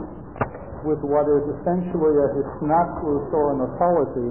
with what is essentially a hisnatzus or an apology.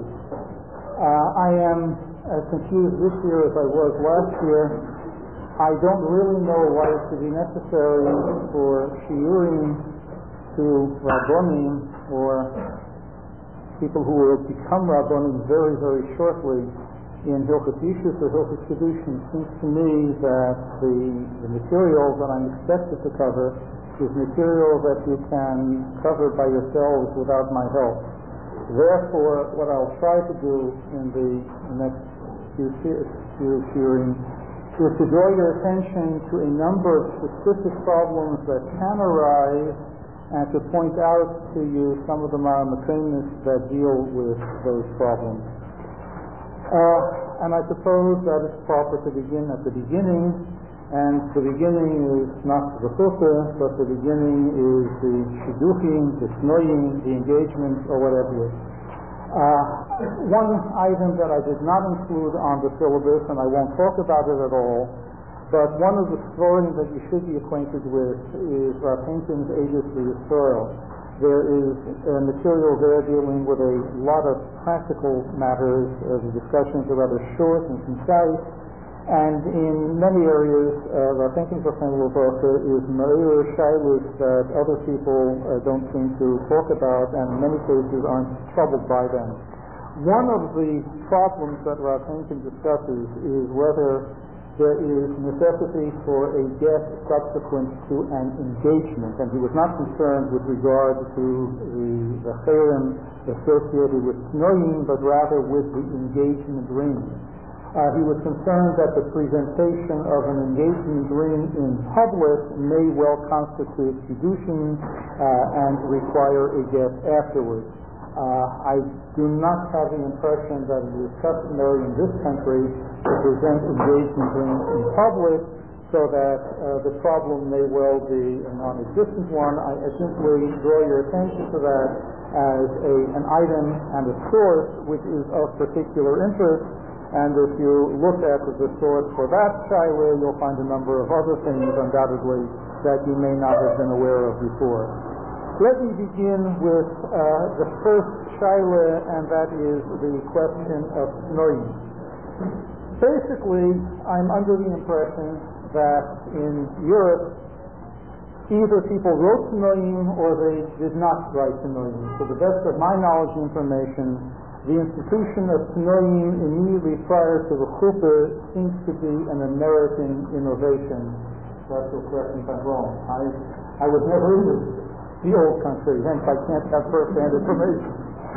I am as confused this year as I was last year. I don't really know why it should be necessary for shiurim to rabbonim or people who will become rabbonim very, very shortly in Hilchot Yishus or Hilchot Kedushin. It seems to me that the material that I'm expected to cover is material that you can cover by yourselves without my help. Therefore, what I'll try to do in the next few hearings is to draw your attention to a number of specific problems that can arise and to point out to you some of the ma'amakemis that deal with those problems. And I suppose that it's proper to begin at the beginning, and the beginning is not the chuppah, but the beginning is the shidduchim, the snoyim, the engagements, or whatever. One item that I did not include on the syllabus, and I won't talk about it at all, but one of the stories that you should be acquainted with is Rav Henkin's Eidos V'Yisrael. There is material there dealing with a lot of practical matters. The discussions are rather short and concise, and in many areas, Rav Henkin's Levavka is Meir Shailus that other people don't seem to talk about, and in many cases aren't troubled by them. One of the problems that Rav Henkin discusses is whether there is necessity for a get subsequent to an engagement, and he was not concerned with regard to the cherem associated with snoyim, but rather with the engagement ring. He was concerned that the presentation of an engagement ring in public may well constitute kiddushin and require a get afterwards. I do not have the impression that it is customary in this country to present engagement rings in public, so that the problem may well be a non-existent one. I simply draw your attention to that as an item and a source which is of particular interest, and if you look at the source for that shaila, you'll find a number of other things undoubtedly that you may not have been aware of before. Let me begin with the first shaila, and that is the question of snoyim. Basically, I'm under the impression that in Europe, either people wrote snoyim or they did not write snoyim. To the best of my knowledge and information, the institution of snoyim immediately prior to the chuppah seems to be an American innovation. That's will correct me if I'm wrong. I was never in the old country, hence I can't have first-hand information.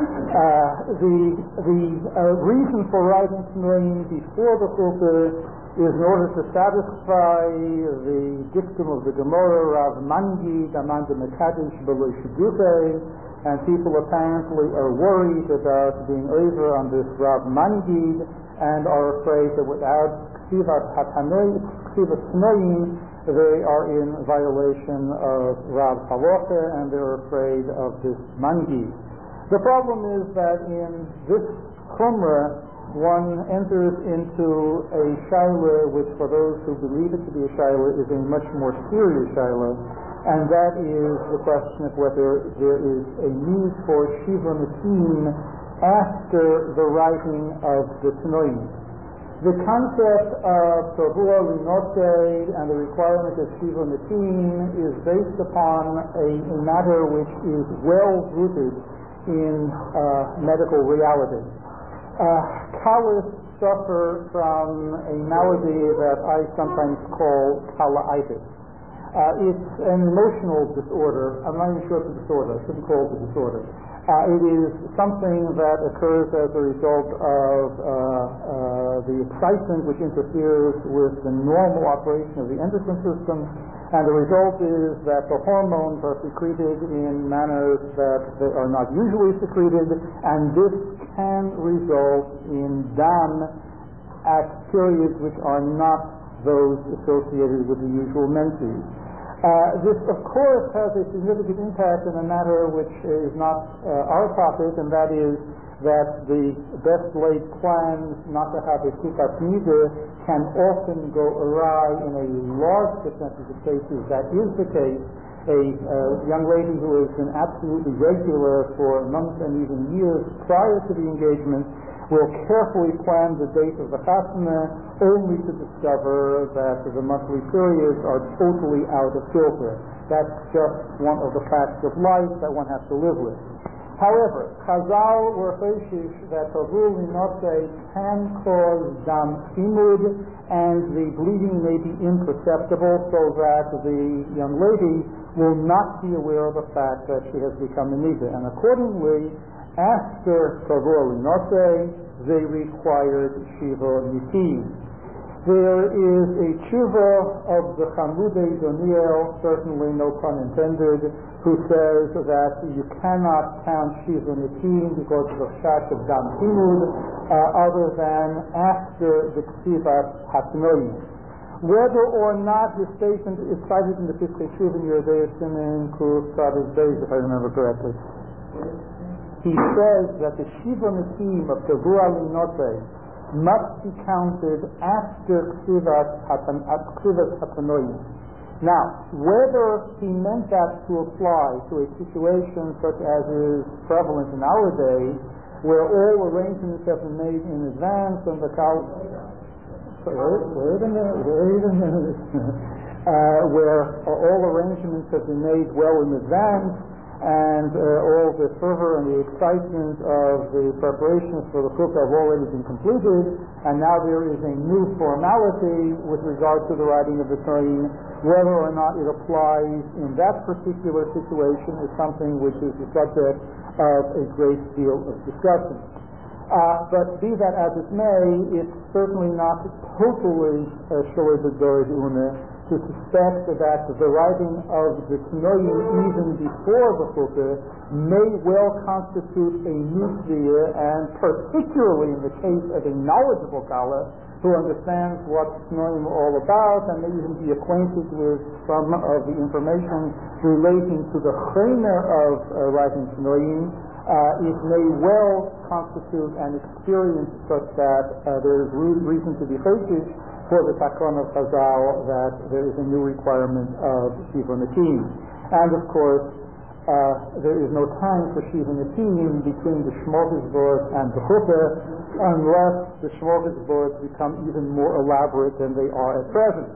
The reason for writing snoyim before the chuppah is in order to satisfy the dictum of the Gemara, Rav Mangi, Damanda Mekadesh B'lo Shidduchei, and people apparently are worried about being over on this Rav Mangi and are afraid that without Ksivas Snoyim, they are in violation of Rav Halacha, and they're afraid of this Mangi. The problem is that in this Chumrah, one enters into a shaila which, for those who believe it to be a shaila, is a much more serious shaila, and that is the question of whether there is a need for shiva matim after the writing of the Tanoim. The concept of Tovua Linote and the requirement of shiva matim is based upon a matter which is well rooted in medical reality. Kalas suffer from a malady that I sometimes call kalaitis. It's an emotional disorder. I'm not even sure it's a disorder. I shouldn't call it a disorder. It is something that occurs as a result of the excitement which interferes with the normal operation of the endocrine system, and the result is that the hormones are secreted in manners that they are not usually secreted, and this can result in dam at periods which are not those associated with the usual menses. This, of course, has a significant impact in a matter which is not our topic, and that is that the best laid plans not to have a kukat nida can often go awry in a large percentage of cases. That is the case. a young lady who has been absolutely regular for months and even years prior to the engagement will carefully plan the date of the chasana, only to discover that the monthly periods are totally out of kilter. That's just one of the facts of life that one has to live with. However, Chazal were choshish that Tavul Linotze can cause dam chimud, and the bleeding may be imperceptible, so that the young lady will not be aware of the fact that she has become a nida. And accordingly, after Tavul Linotze, they required Shiva Nitim. There is a tshuva of the Chamudei Doniel, certainly no pun intended, who says that you cannot count Shiva Nitim because of the fact of Dam Timud other than after the Ksivas Hatnoim. Whether or not the statement is cited in the Piskei Tshuva in Yeridei Simin Kuf Tzadis Beis, if I remember correctly. He says that the Shiva Nitim of Tavua Linotze must be counted after Ksivas Hatanoim. Now, whether he meant that to apply to a situation such as is prevalent in our day, where all arrangements have been made in advance and the wait a minute. Where all arrangements have been made well in advance, and all the fervor and the excitement of the preparations for the Chukah have already been completed, and now there is a new formality with regard to the writing of the Torah. Whether or not it applies in that particular situation is something which is the subject of a great deal of discussion. But be that as it may, it's certainly not totally Sholei B'Dorei Una to suspect that the writing of the Tanoim even before the Chukah may well constitute a nuclear, and particularly in the case of a knowledgeable Kala who understands what Tanoim are all about and may even be acquainted with some of the information relating to the Chaymer of writing Tanoim, it may well constitute an experience such that there is reason to be choshish for the Takon of Chazal that there is a new requirement of Shiva Nitim. And of course, there is no time for Shiva Nitim between the Shmorgasbord and the Chukah, unless the Shmorgasbords become even more elaborate than they are at present.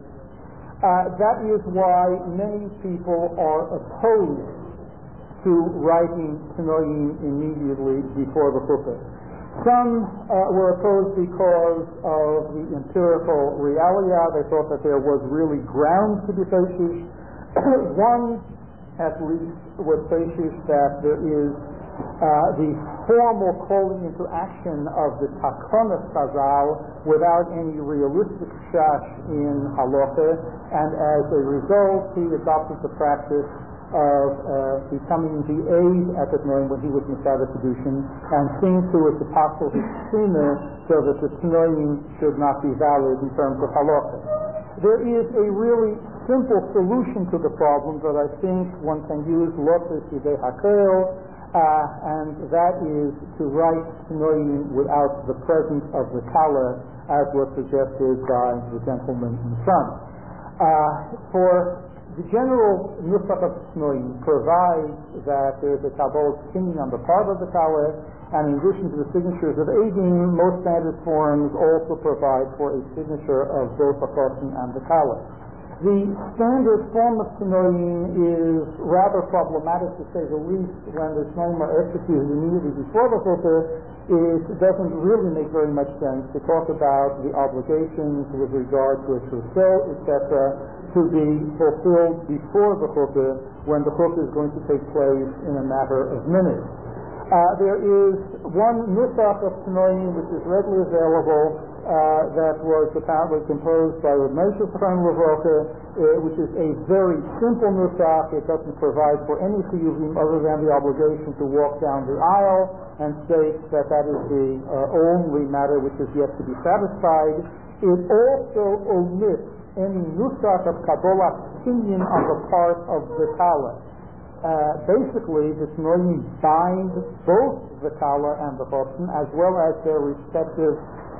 That is why many people are opposed to writing Tanoim immediately before the Chukah. Some were opposed because of the empirical realia. They thought that there was really ground to be choshish. One, at least, was choshish that there is the formal calling into action of the Takonas Chazal without any realistic shash in halacha, and as a result, he adopted the practice of becoming the aide at the Tanoim when he was Messiah Kedushin, and seeing to it to passel his sooner so that the Tanoim should not be valid in terms of halacha. There is a really simple solution to the problem that I think one can use, Lotus Yidei Hakel, and that is to write Tanoim without the presence of the Kala, as was suggested by the gentleman in front. For the general Nusach of Tanoim provides that there is a Kabbalah opinion on the part of the Kala, and in addition to the signatures of Eidim, most standard forms also provide for a signature of both the Choshen and the Kala. The standard form of Tanoim is rather problematic, to say the least, when the Tanoim are executed immediately before the Chukah. It doesn't really make very much sense to talk about the obligations with regard to a trousseau, etc., to be fulfilled before the Chukah, when the Chukah is going to take place in a matter of minutes. There is one Nusach of Tanoim which is readily available that was apparently composed by Rav Moshe Zichron Livrocha, which is a very simple Nusach. It doesn't provide for any chiyuvim other than the obligation to walk down the aisle, and states that that is the only matter which is yet to be satisfied. It also omits any Nusach of Kabbalah opinion on the part of the Kala. Basically, the Tanoim bind both the Kala and the Choshen, as well as their respective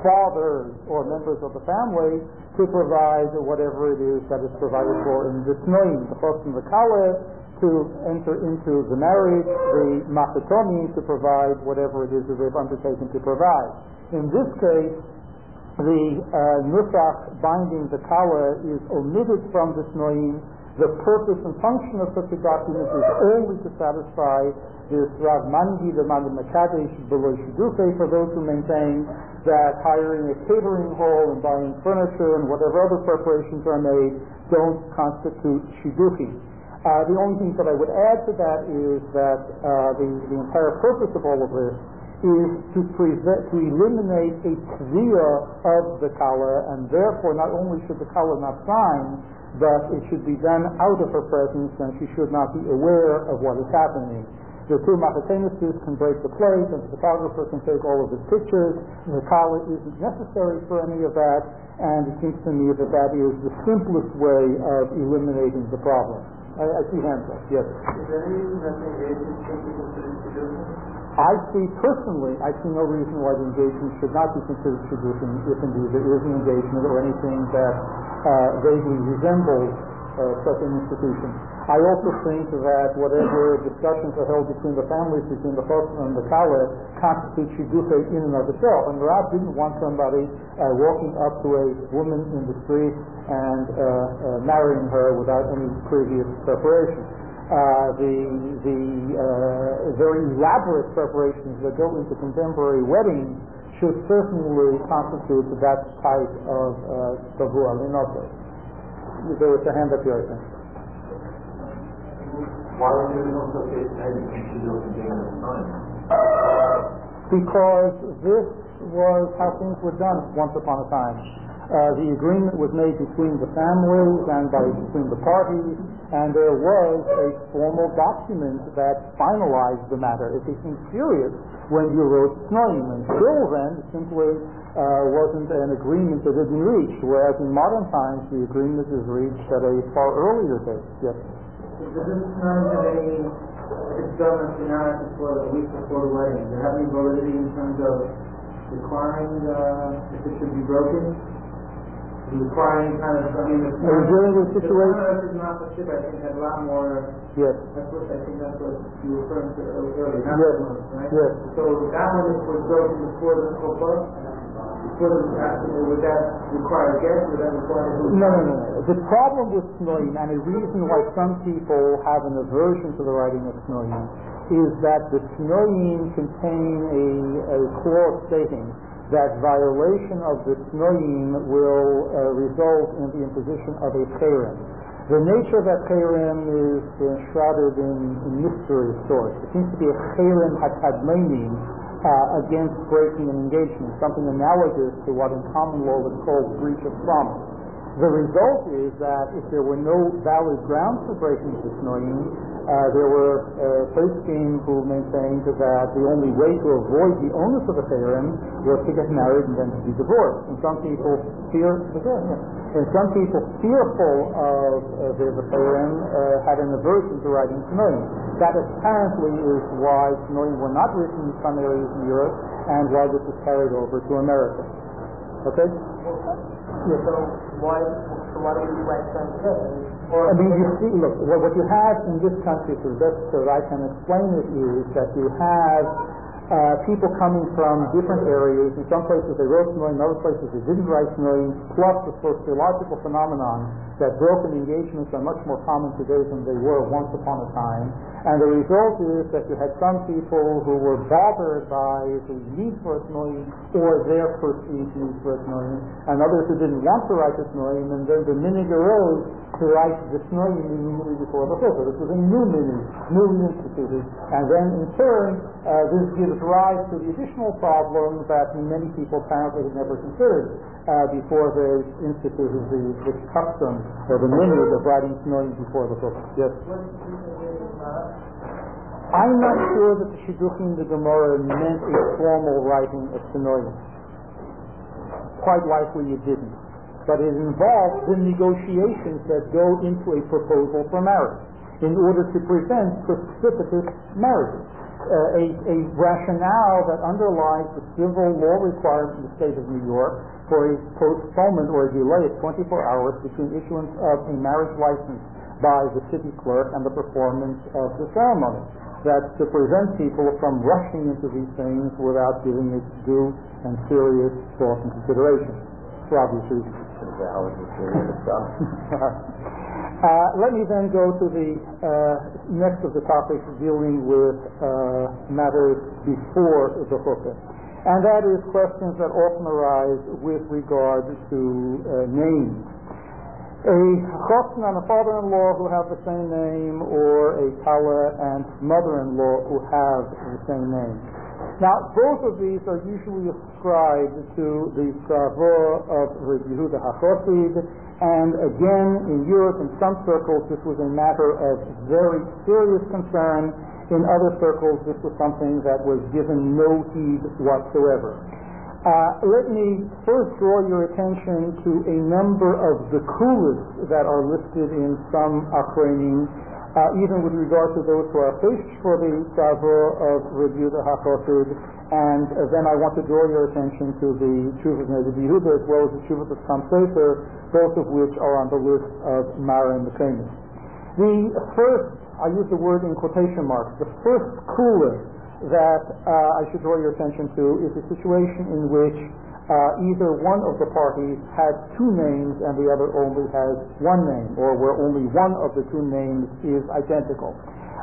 fathers or members of the family to provide whatever it is that is provided for in the Snoim, the Chos and the Kaleh, to enter into the marriage, the Machatomim to provide whatever it is that they've undertaken to provide. In this case, the Nusach binding the Kaleh is omitted from the Snoim. The purpose and function of such a document is only to satisfy this Rav Mangi, the Mandi Makadesh, below Shidufe, for those who maintain that hiring a catering hall and buying furniture and whatever other preparations are made don't constitute Shiduchim. The only thing that I would add to that is that the entire purpose of all of this is to eliminate a tzviyah of the Kaleh, and therefore not only should the Kaleh not sign, but it should be done out of her presence, and she should not be aware of what is happening. The two machatenuses can break the plate, and the photographer can take all of his pictures. The Kaleh isn't necessary for any of that, and it seems to me that that is the simplest way of eliminating the problem. I see hands up. Yes. Is there any reason that the engagement should be considered Shidduchim? I see no reason why the engagement should not be considered Shidduchim if indeed there is an engagement or anything that vaguely resembles such an institution. I also think that whatever discussions are held between the families, between the Chos and the Kaleh, constitute Shidduchim in and of itself. And the Rav didn't want somebody walking up to a woman in the street and marrying her without any previous preparation. The very elaborate preparations that go into contemporary weddings should certainly constitute that type of Tavua Linote. There was a hand up here, I think. Why would you also say Shidduchim being the time? Because this was how things were done once upon a time. The agreement was made between the families and between the parties, and there was a formal document that finalized the matter. It became serious when you wrote Snoim. Until then, it simply wasn't an agreement that had been reached, whereas in modern times the agreement is reached at a far earlier date. Yes. Does this not have any, it's done before the week before the wedding, does it have any validity in terms of requiring if it should be broken? Requiring kind of, I mean, the dealing with the situation. The not the ship, I think, had a lot more. Yes. I think that's what you were referring to earlier. Yes. Right? Yes. So that one was broken before the Chopah? Would that require a guest? Would that require? No. The problem with Snoim, and a reason why some people have an aversion to the writing of Snoim, is that the Snoim contain a clause stating that violation of the Snoim will result in the imposition of a cherem. The nature of that cherem is shrouded in mystery of sorts. It seems to be a cherem hatadmenim against breaking an engagement, something analogous to what in common law is called breach of promise. The result is that if there were no valid grounds for breaking the Snoim, there were poskim who maintained that the only way to avoid the onus of a cherem was to get married and then to be divorced. And some people fearful of the cherem had an aversion to writing Snoim. That apparently is why Snoim were not written in some areas in Europe and why this was carried over to America. Okay? Yes. So why don't you write some today? I mean, you see, look, what you have in this country, so that I can explain it, is that you have people coming from different areas. In some places they wrote Snoim, in other places they didn't write Snoim, plus the sociological phenomenon that broken engagements are much more common today than they were once upon a time. And the result is that you had some people who were bothered by the need for a Snoim or their perceived need for a Snoim, and others who didn't want to write a Snoim, and then the minhag arose to write the Snoim immediately before the Chopah. This was a new minhag, newly instituted, and then in turn this gives rise to the additional problem that many people apparently had never considered before they instituted the custom or the minhag of writing Snoim before the Chopah. Yes. I'm not sure that the Shidduchim the Gemara meant a formal writing of Snoim. Quite likely it didn't. But it involved the negotiations that go into a proposal for marriage in order to prevent precipitous marriages. a rationale that underlies the civil law requirement in the state of New York for a postponement or a delay of 24 hours between issuance of a marriage license by the city clerk and the performance of the ceremony. That's to prevent people from rushing into these things without giving it due and serious thought and consideration, for obvious reasons. Let me then go to the next of the topics dealing with matters before the chuppah, and that is questions that often arise with regard to names. A chassan and a father-in-law who have the same name, or a kala and mother-in-law who have the same name. Now, both of these are usually ascribed to the Tzavor of Rabbi Yehuda HaChassid, and again, in Europe, in some circles, this was a matter of very serious concern. In other circles, this was something that was given no heed whatsoever. Let me first draw your attention to a number of the kulas that are listed in some achronim, even with regard to those who are faced for the Tzavor of Rabbi Yehuda HaChassid, and then I want to draw your attention to the Tshuvas of Rabbi Yehuda as well as the Tshuvas of Chaim Sofer, both of which are on the list of Mara and Mekemis. The first, I use the word in quotation marks, the first kula that I should draw your attention to is a situation in which either one of the parties has two names and the other only has one name, or where only one of the two names is identical.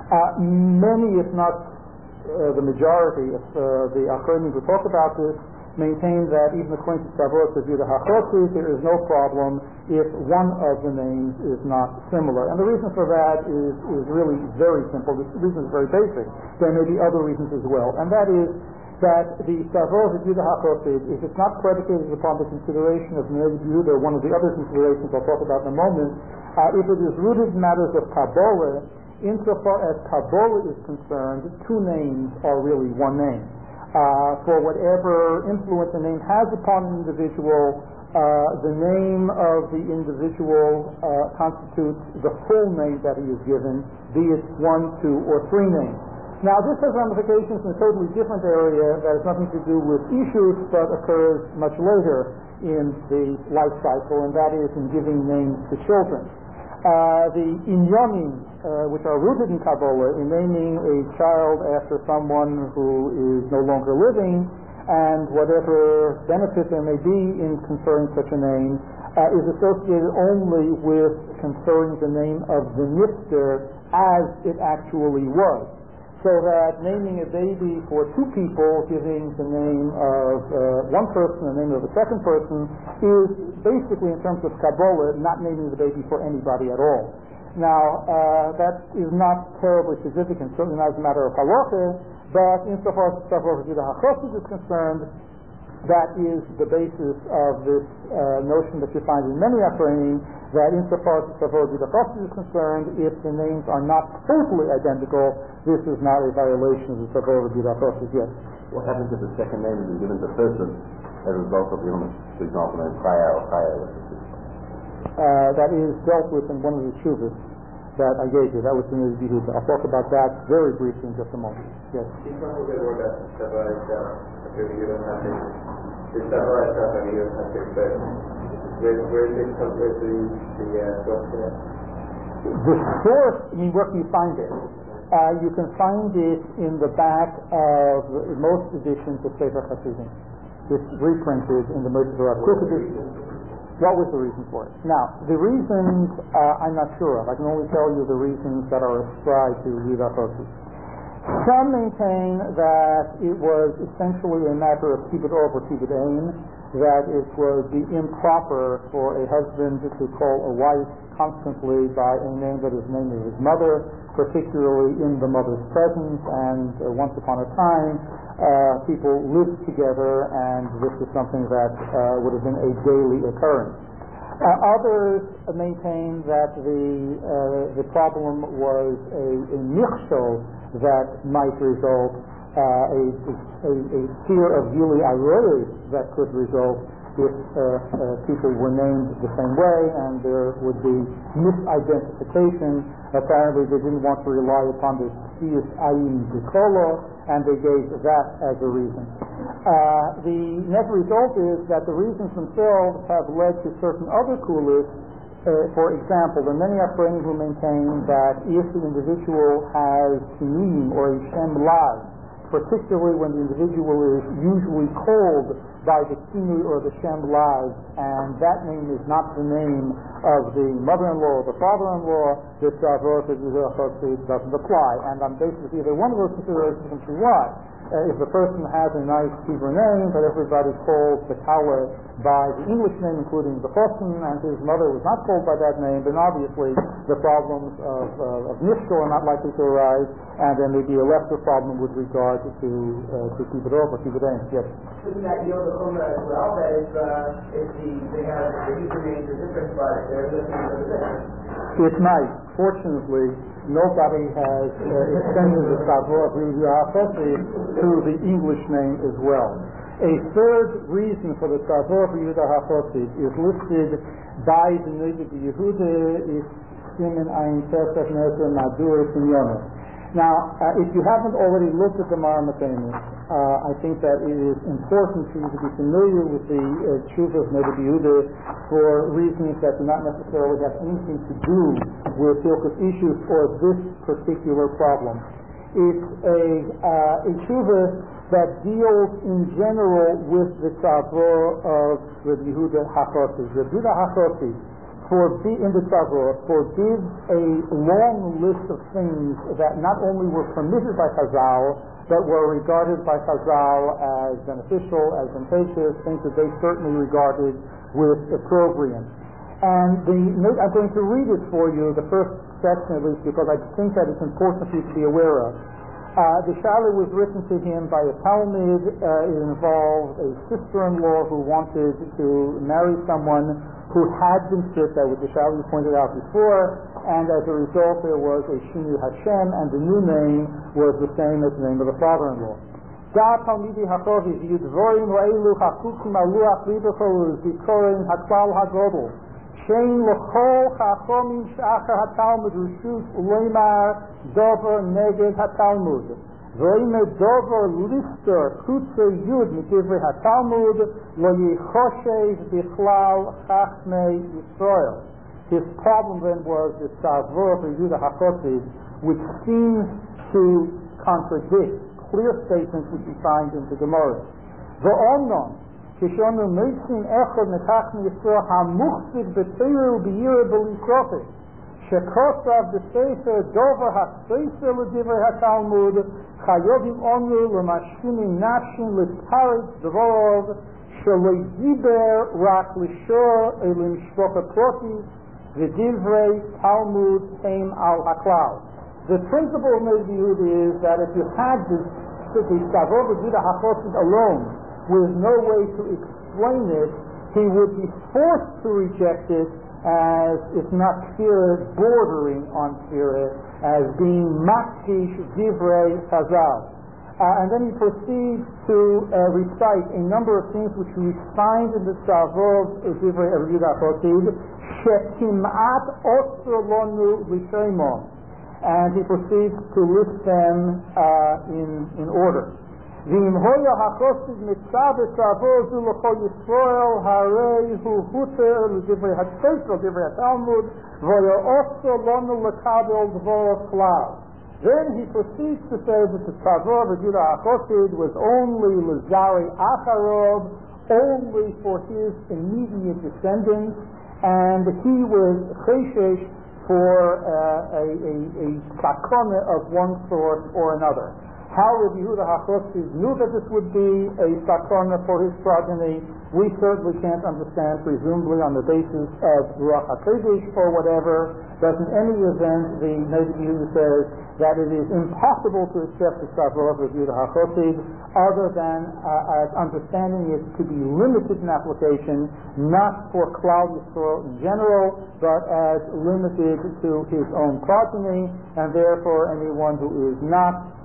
Many, if not the majority of the achronim who talk about this, maintain that even according to Tzavor of Yehuda HaChassid, there is no problem if one of the names is not similar. And the reason for that is really very simple. The reason is very basic. There may be other reasons as well. And that is that the Tzavor of Yehuda HaChassid, if it's not predicated upon the consideration of Rabbi Yehuda, or one of the other considerations I'll talk about in a moment, if it is rooted in matters of Kabbalah, insofar as Kabbalah is concerned, two names are really one name. For whatever influence a name has upon an individual, the name of the individual constitutes the full name that he is given, be it one, two, or three names. Now, this has ramifications in a totally different area that has nothing to do with issues, but occurs much later in the life cycle, and that is in giving names to children. The inyanim, which are rooted in Kabbalah, in naming a child after someone who is no longer living, and whatever benefit there may be in conferring such a name, is associated only with conferring the name of the nifter as it actually was. So that naming a baby for two people, giving the name of one person and the name of a second person, is basically, in terms of Kabbalah, not naming the baby for anybody at all. Now, that is not terribly significant, certainly not as a matter of halacha, but insofar as Tzavor of Yehuda HaChassid is concerned, that is the basis of this notion that you find in many achronim, that insofar as Tzavor of Yehuda HaChassid is concerned, if the names are not totally identical, this is not a violation of the Tzavor of Yehuda HaChassid yet. What happens if the second name is given to the person as a result of the illness? For example, name Chaya or Chaya? That is dealt with in one of the Tshuvas that I gave you. That was in the Yehuda. I'll talk about that very briefly in just a moment. Yes? Can you talk a little bit more about Tzavor of Yehuda HaChassid? The Tzavor of Yehuda HaChassid, but where did it come from, the source for that? The source, I mean, where can you find it? You can find it in the back of most editions of Sefer Hasidim. It's reprinted in the Moshe Torah Cook edition. What was the reason for it? Now, the reasons I'm not sure of. I can only tell you the reasons that are ascribed to Yehuda HaChassid. Some maintain that it was essentially a matter of kibbut ov or kibbut ein, that it would be improper for a husband to call a wife constantly by a name that is named of his mother, particularly in the mother's presence, and once upon a time people lived together, and this is something that would have been a daily occurrence. Others maintain that the problem was a michshol that might result, a fear of Yuli Aroyes that could result if people were named the same way, and there would be misidentification. Apparently they didn't want to rely upon this Tziyus Ayin B'Kolo, and they gave that as a reason. The net result is that the reasons themselves have led to certain other kulas. For example, there are many Achronim who maintain that if the individual has Kinim or a Shem Lav, particularly when the individual is usually called by the Kinui or the Shem Lav, and that name is not the name of the mother-in-law or the father-in-law, this Tzavor doesn't apply. And on basis of either one of those considerations, you can see why. If the person has a nice Hebrew name, but everybody calls the Kala by the English name, including the Chosin, and his mother was not called by that name, then obviously the problems of Nishko are not likely to arise, and there may be a lesser problem with regard to Kibbutz or Kibbutz. Yes? Shouldn't that yield a chumrah as well? That if they have the Hebrew names are different, but their listeners are different? It might. Fortunately, nobody has extended the Tzavor of Yehuda HaChosed to the English name as well. A third reason for the Tzavor of Yehuda HaChosed is listed by the Neighbor Yehuda, is Simen Ayin Tesef Nezer Madur Simeonah. Now, if you haven't already looked at the Maramatenis, I think that it is important for you to be familiar with the Tshuva of Neighbor Yehuda for reasons that do not necessarily have anything to do with Hilchos issues or this particular problem. It's a Tshuva that deals in general with the Tzavor of Rabbi Yehuda HaChosed. Rabbi Yehuda HaChosed in the Tzavor forbids a long list of things that not only were permitted by Chazal, but were regarded by Chazal as beneficial, as advantageous, things that they certainly regarded with opprobrium. And I'm going to read it for you, the first section at least, because I think that it's important for you to be aware of. The Shaila was written to him by a Talmud. It involved a sister-in-law who wanted to marry someone who had been stripped, that was the Shaila you pointed out before, and as a result there was a Shinu Hashem, and the new name was the same as the name of the father-in-law. Da Talmidi HaChoviv Yudvorim Reilu Hachukim Aluach Libecho Zikorin Haklal HaGodol Shein L'chol Chachomim Shachar HaTalmud Rishus Uleimar Dover Neged HaTalmud V'ime Dover Lister Chutze Yud Midivrei HaTalmud Lo Yichoshev Bichlal Chachmei Yisrael. His problem then was the Tzavor of Yehuda HaChosed, which seems to contradict clear statements which we find in the Gemara. V'omnon Kishonu Meitzin Echad Mechachmei Yisrael HaMuchzik B'Teiru B'Yireh B'Lisrofet Shekosav B'Sefer Dover HaSefer L'Divrei HaTalmud Chayovim Omru L'Mashkinim Nafshin L'Paritz Dvorov Shelo Yiber Rak L'Shor Elim Shvocha Protis V'Divrei Talmud Heim Al HaKlal. The principle of Neighbor Yehuda is that if you had the Tzavor of Yehuda HaChosed alone, with no way to explain it, he would be forced to reject it as, if not Kfirah, bordering on Kfirah, as being Makdish Divrei Chazal. And then he proceeds to recite a number of things which we find in the Tzavor of Divrei Yehuda HaChosed, Shekimat Osr Lonu L'Sheimon. And he proceeds to list them in order. V'im hoya hachosed mitzvah tzavor zu l'chol Yisrael harei hu huter l'divrei haTsefer l'divrei haTalmud v'hoya oso lonu l'kabel dvor klal. Then he proceeds to say that the tzavor of Yehuda HaChosed was only l'zari acharov, only for his immediate descendants, and he was cheshesh for a sakona of one sort or another. How Rabbi Yehuda HaChosed knew that this would be a sakona for his progeny, we certainly can't understand, presumably on the basis of Ruach HaKodesh or whatever, but in any event, the Neighbor Yehuda says that it is impossible to accept the Tzavor of Rabbi Yehuda HaChosed other than as understanding it to be limited in application, not for Klal Yisrael in general, but as limited to his own progeny, and therefore anyone who is not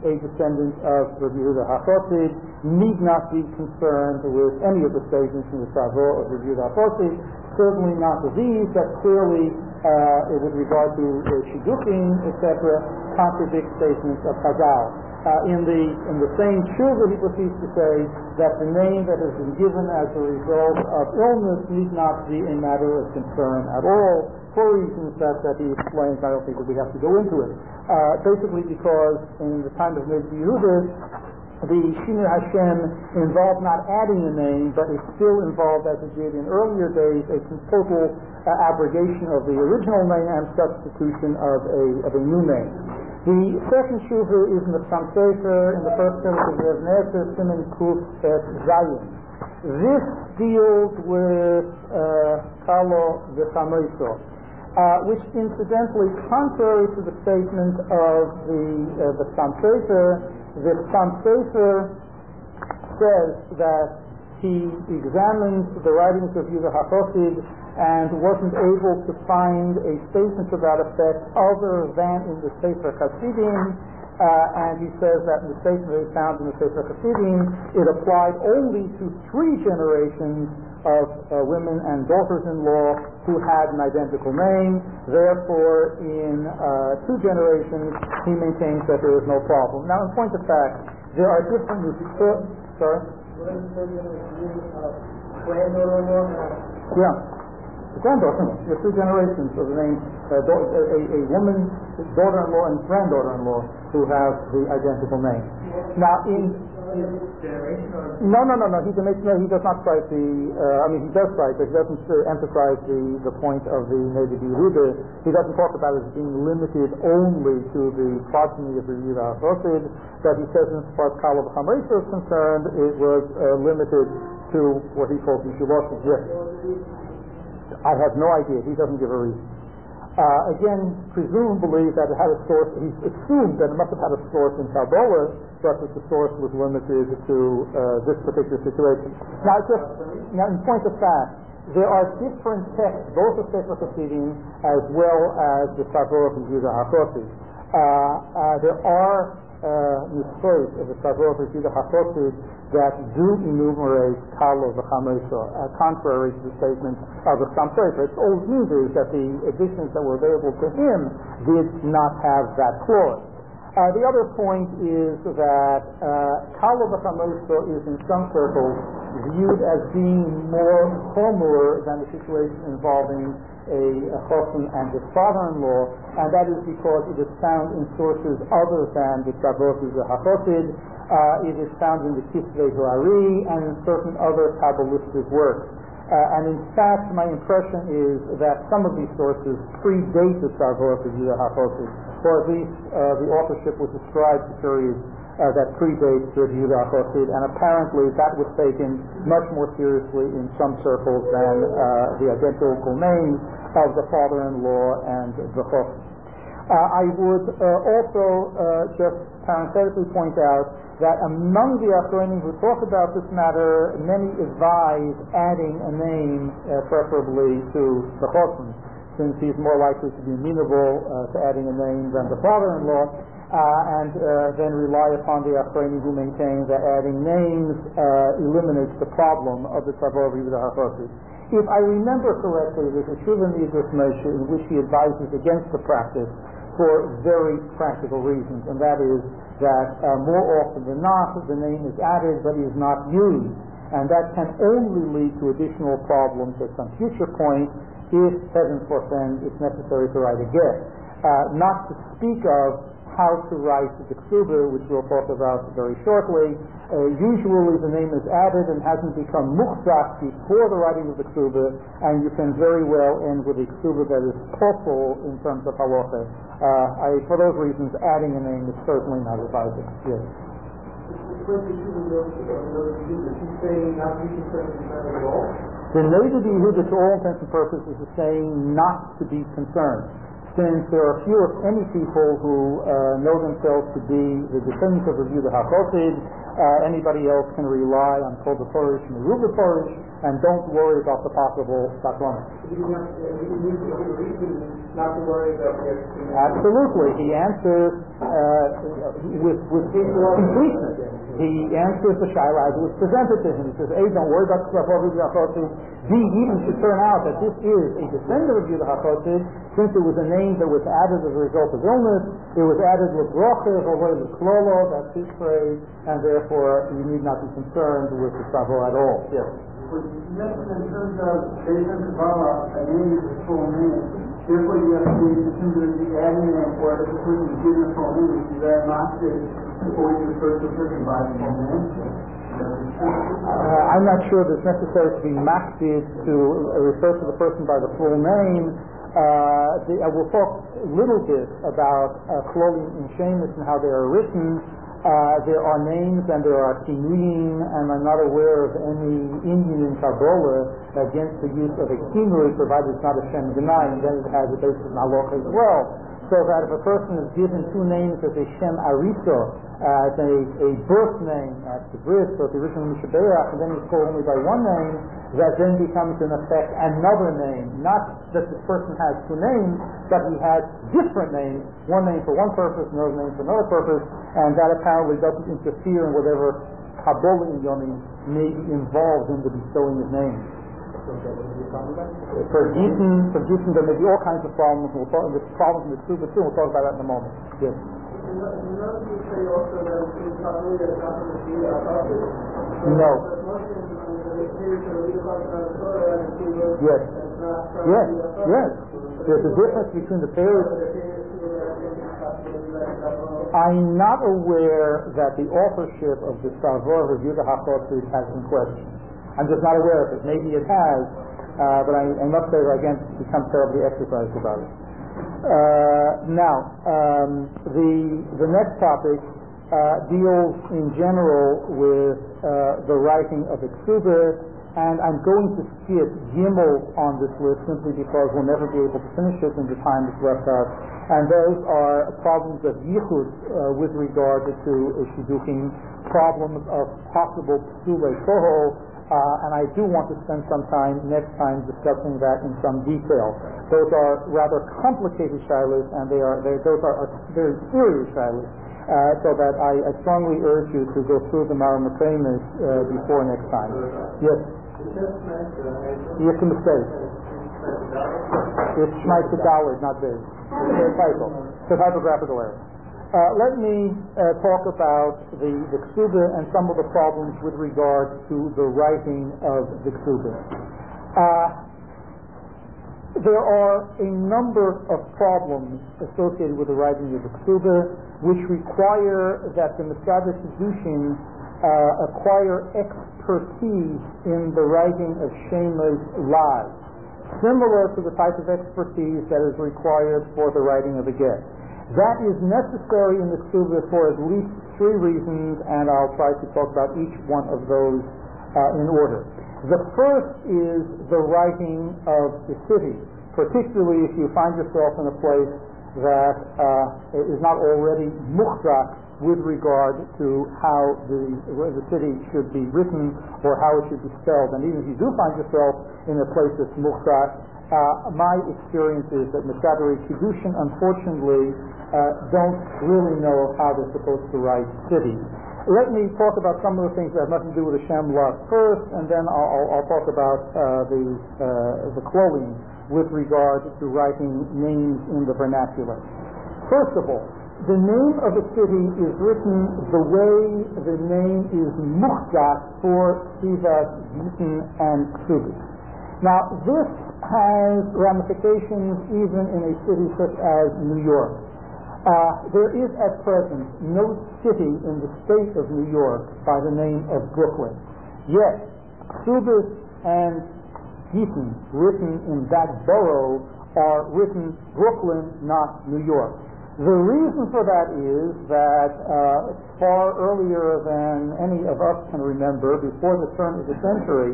a descendant of Rabbi Yehuda HaChassid, need not be concerned with any of the statements in the Tzavor of Rabbi Yehuda HaChassid, certainly not with these that clearly, with regard to Shidduchim, etc., contradict statements of Chazal. In the same tshuva, he proceeds to say that the name that has been given as a result of illness need not be a matter of concern at all, for reasons that he explains. I don't think that we have to go into it. Basically because in the time of Rabbi Yehuda, the Shinui Hashem involved not adding a name, but it still involved, as it did in earlier days, a total abrogation of the original name and substitution of a new name. The second shuvah is in the Chassam Sofer, in the first chapter of Rev Ner, Siman Kuf Et Zayin. This deals with Kalo V'Chamoso, which incidentally, contrary to the statement of the Chassam Sofer, the Chassam Sofer says that he examined the writings of Yehuda HaChassid and wasn't able to find a statement to that effect other than in the Sefer Chassidim, and he says that in the statement that he found in the Sefer Chassidim, it applied only to 3 generations of women and daughters-in-law who had an identical name. Therefore, in 2 generations, he maintains that there is no problem. Now, in point of fact, there are different... Sorry? Yeah. The granddaughter-in-law. There are 2 generations of the name, a woman, daughter-in-law, and granddaughter-in-law who have the identical name. Now, No, he does not cite the. He does cite, but he doesn't emphasize the point of the Neder Yehuda. He doesn't talk about it as being limited only to the progeny of the Yehuda HaChassid. But he says, as far as Kalo V'Chamoso is concerned, it was limited to what he calls Yeshuvah Suggestion. I have no idea. He doesn't give a reason. Again, presumably that it had a source. He assumed that it must have had a source in Kabbalah, but that the source was limited to this particular situation. Now, in point of fact, there are different texts, both of Sefer Chassidim as well as the Tzavor of Yehuda HaChassid. There are nuschos of the Tzavor of Yehuda HaChassid that do enumerate Kalo V'Chamoso, contrary to the statement of the Chassam Sofer. Its old news is that the editions that were available to him did not have that clause. The other point is that Kalo V'Chamoso is in some circles viewed as being more chomer than the situation involving a chosn and his father-in-law, and that is because it is found in sources other than the Tzavor of HaChassid. It is found in the Kisvei Ha'ari and in certain other Kabbalistic works. And in fact, my impression is that some of these sources predate the Tzavor of HaChassid, or at least the authorship was ascribed to periods that predates the Yehuda HaChassid, and apparently that was taken much more seriously in some circles than the identical names of the father-in-law and the chosn. I would also just parenthetically point out that among the Achronim who talk about this matter, many advise adding a name, preferably to the chosn, since he's more likely to be amenable to adding a name than the father-in-law, and then rely upon the Achronim who maintain that adding names eliminates the problem of the Tzavor of Yehuda HaChassid. If I remember correctly, there's a Shuvah Midrash Moshe in which he advises against the practice for very practical reasons, and that is that more often than not the name is added but is not used, and that can only lead to additional problems at some future point if, heaven forfend, it's necessary to write a get. Not to speak of how to write the ksuba, which we'll talk about very shortly. Usually the name is added and hasn't become muhzak before the writing of the ksuba, and you can very well end with a ksuba that is possible in terms of halacha. For those reasons, adding a name is certainly not advisable. Yes. The Neder Yehuda, to all intents and purposes, is saying not to be concerned. since there are few, if any, people who know themselves to be the descendants of Rabbi Yehuda HaChassid. Anybody else can rely on Kol B'Torish and Meruba Torish, and don't worry about the possible sakrona. Not to worry about their Absolutely. He answers with completeness. He answers the shaila as it was presented to him. He says, A, don't worry about Rabbi Yehuda HaChassid. B, even should turn out that this is a descendant of Yehuda HaChassid, since it was a name that was added as a result of illness. It was added l'brocha, or l'klolo, that's his phrase, and therefore you need not be concerned with the tzavo at all. Yes. You mentioned in terms of based on Kabbalah, a name is a full name. Therefore, you have to be in terms of the adding name, or if the person is given a full name, is that not before you refer to the person by the full name? I'm not sure that it's necessary to be maksid to refer to the person by the full name. I will talk a little bit about klolim in Shemus and how they are written. There are names and there are kinuyim, and I'm not aware of any Indian in Kabbalah against the use of a kinuy, provided it's not a Shem Gnai, and then it has a basis in halacha as well. So that if a person is given two names as a Shem Arisa, as a birth name at the bris, or the original Mishabeach, and then he's called only by one name, that then becomes in effect another name. Not that this person has two names, but he has different names, one name for one purpose, another name for another purpose, and that apparently doesn't interfere in whatever Kabbalah in Yonim may be involved in the bestowing of names. For Gießen, there may be all kinds of problems. We'll talk about problems in the Ksuba too. We'll talk about that in a moment. Yes. No. Yes. Yes. Yes. There's a difference between the pairs. I'm not aware that the authorship of the Tzavor of Yehuda HaChassid has been questioned. I'm just not aware of it. Maybe it has, but I must say that I can't become terribly exercised about it. The next topic deals in general with the writing of a ksuba, and I'm going to skip Gimel on this list simply because we'll never be able to finish it in the time that's left us. And those are problems of yichud with regard to shidduchim, problems of possible psulei kohol. And I do want to spend some time next time discussing that in some detail. Those are rather complicated shilas, and those are very serious shilas. So that I strongly urge you to go through the Maram Mekaymis before next time. Yes. It's a mistake. It's Shmai Kedalid, not this. It's a typo. It's a typographical error. Let me talk about the ksuba and some of the problems with regard to the writing of the ksuba. There are a number of problems associated with the writing of the ksuba, which require that the Mesader Kiddushin acquire expertise in the writing of Shema's lives, similar to the type of expertise that is required for the writing of a get. That is necessary in the ksuba for at least three reasons, and I'll try to talk about each one of those in order. The first is the writing of the city, particularly if you find yourself in a place that is not already muhzak with regard to how the city should be written or how it should be spelled. And even if you do find yourself in a place that's muhzak, my experience is that Mesader Kiddushin, unfortunately, don't really know how they're supposed to write cities. Let me talk about some of the things that have nothing to do with the Shem Lot first, and then I'll talk about the klolim with regard to writing names in the vernacular. First of all, the name of a city is written the way the name is muhzak for Sivas, Gießen, and Ksubis. Now, this has ramifications even in a city such as New York. There is at present no city in the state of New York by the name of Brooklyn. Yet, Ksubis and Gießen, written in that borough, are written Brooklyn, not New York. The reason for that is that far earlier than any of us can remember, before the turn of the century,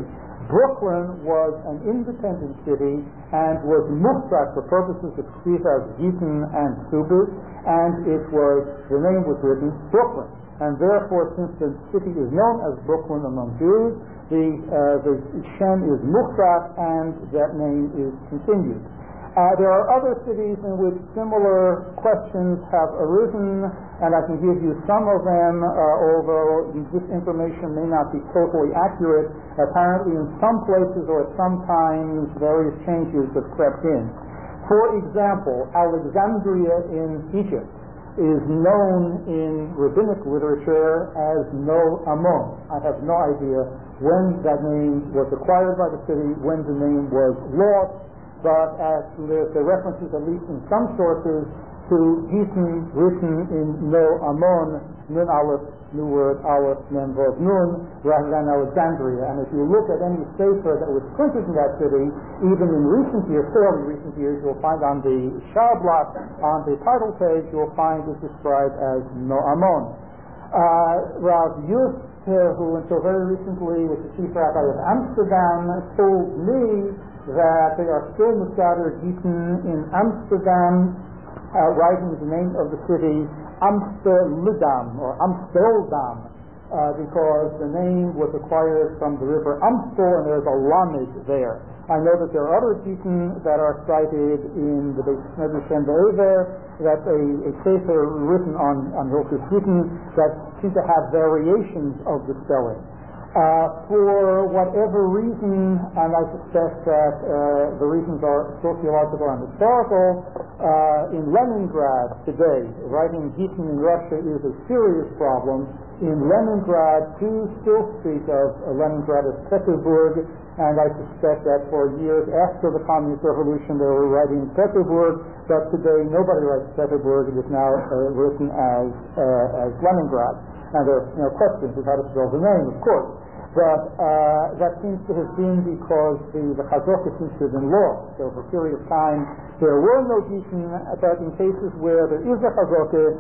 Brooklyn was an independent city and was muhtar for purposes of ksivas Gittin and Ksubas, and the name was written Brooklyn. And therefore, since the city is known as Brooklyn among Jews, the Shem is muhtar and that name is continued. There are other cities in which similar questions have arisen, and I can give you some of them, although this information may not be totally accurate. Apparently in some places or at some times various changes have crept in. For example, Alexandria in Egypt is known in rabbinic literature as No Amon. I have no idea when that name was acquired by the city, when the name was lost, but there's the references, at least in some sources, to Gittin written in No Amon, Nun Aleph, new word, Aleph, Mem Vav Nun, rather than Alexandria. And if you look at any sefer that was printed in that city, even in recent years, fairly recent years, you'll find on the Shah block, on the title page, you'll find it described as No Amon. Rav Yus, who until very recently was the chief rabbi of Amsterdam, told me that they are still Musader Gittin in Amsterdam, writing the name of the city Amsterdam or Amsteldam, because the name was acquired from the river Amstel, and there's a lamed there. I know that there are other Gittin that are cited in the Beis Medrash Shem Be'ever, that's a sefer written on Hilchos Gittin that seem to have variations of the spelling. For whatever reason, and I suspect that the reasons are sociological and historical, in Leningrad today, writing Gittin in Russia is a serious problem. In Leningrad, Jews still speak of Leningrad as Peterburg, and I suspect that for years after the Communist Revolution they were writing Peterburg, but today nobody writes Peterburg. It is now written as Leningrad. And there are questions of how to spell the name, of course. But that seems to have been because the Chazokah seems to have been lost. So for a period of time there were no Gittin, but in cases where there is a Chazokah,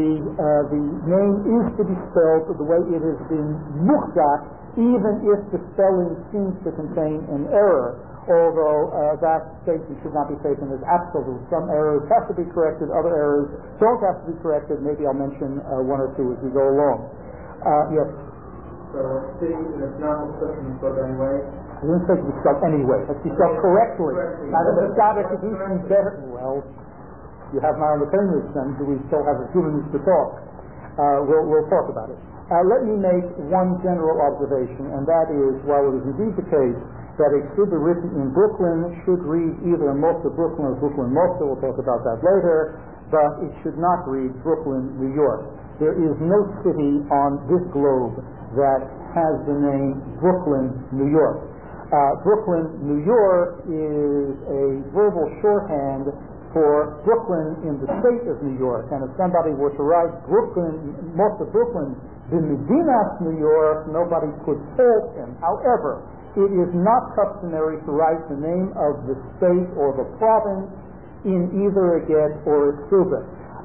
the name is to be spelled the way it has been muhtar, even if the spelling seems to contain an error. Although that statement should not be taken as absolute. Some errors have to be corrected, other errors don't have to be corrected. Maybe I'll mention one or two as we go along. Yes? So city is not spelled anyway? I didn't say it be spelled anyway. It's be spelled correctly. Now the Masada could do some better. Well, you have my own opinions, then do we still have a few minutes to talk? We'll talk about it. Let me make one general observation, and that is, while it is indeed the case that a ksubah written in Brooklyn should read either Mosta Brooklyn or Brooklyn Mosta, we'll talk about that later, but it should not read Brooklyn, New York. There is no city on this globe that has the name Brooklyn, New York. Brooklyn, New York is a verbal shorthand for Brooklyn in the state of New York, and if somebody were to write Brooklyn, Mosta Brooklyn, the Medinas New York, nobody could fault him. However, it is not customary to write the name of the state or the province in either a get or a ksubah.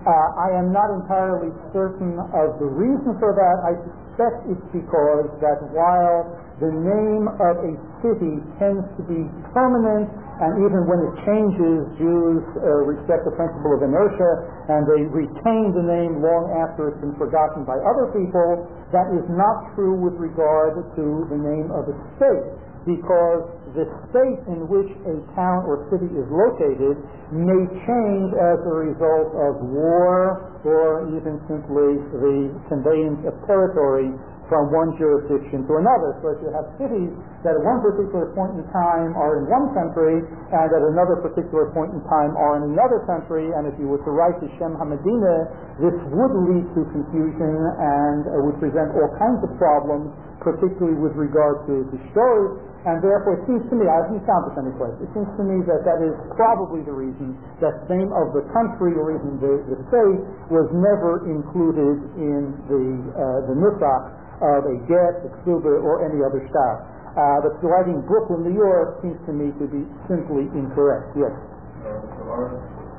I am not entirely certain of the reason for that. I suspect it's because that while the name of a city tends to be permanent, and even when it changes, Jews respect the principle of inertia, and they retain the name long after it's been forgotten by other people. That is not true with regard to the name of a state, because the state in which a town or city is located may change as a result of war or even simply the conveyance of territory from one jurisdiction to another. So if you have cities that at one particular point in time are in one country and at another particular point in time are in another country, and if you were to write the Shem HaMedina, this would lead to confusion and would present all kinds of problems, particularly with regard to the stories. And therefore it seems to me, I haven't found this anyplace, it seems to me that that is probably the reason that the name of the country or even the state was never included in the nusach of a get, a ksubah, or any other style. But writing Brooklyn, New York seems to me to be simply incorrect. Yes? There are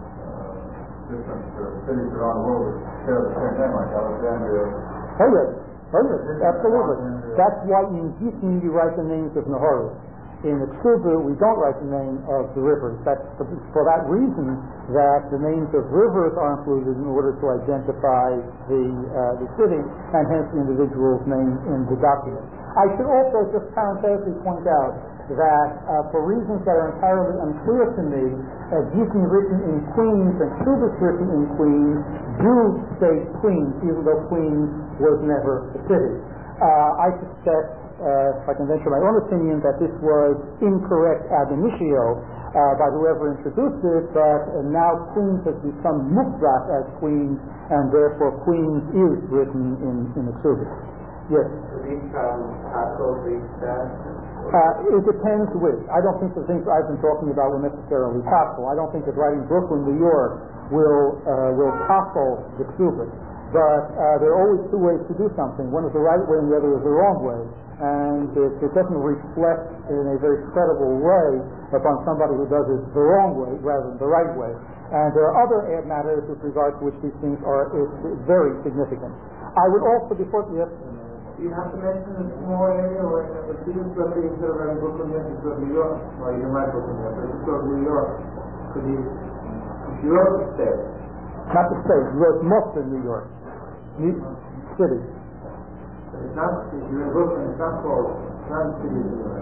different cities around the world that share the same name, like Alexandria. Oh yes, absolutely. That's why in Gittin you write the names of Naharis. In Ksuba, we don't write the name of the rivers. That's for that reason that the names of rivers are included in order to identify the city and hence the individual's name in the document. I should also just parenthetically point out that for reasons that are entirely unclear to me, Gießen written in Queens and Ksuba written in Queens do state Queens, even though Queens was never a city. I suspect, if I can venture my own opinion, that this was incorrect ab initio by whoever introduced it, but now Queens has become Mukzat as Queens, and therefore Queens is written in Ksuba. Yes? These castles, these it depends which. I don't think the things I've been talking about will necessarily topple. I don't think that writing Brooklyn, New York will topple the Ksuba. But there are always two ways to do something. One is the right way and the other is the wrong way. And it doesn't reflect in a very credible way upon somebody who does it the wrong way rather than the right way. And there are other matters with regard to which these things are very significant. I would also, before yes. You have to mention a small area where the students are being instead of writing Brooklyn, you have New York. Well, you can write Brooklyn, but it's sort of New York. Because you wrote the state. Not the state, you wrote most of New York. City. It's not, if you're in Brooklyn, it's not called, it's not a city of New York.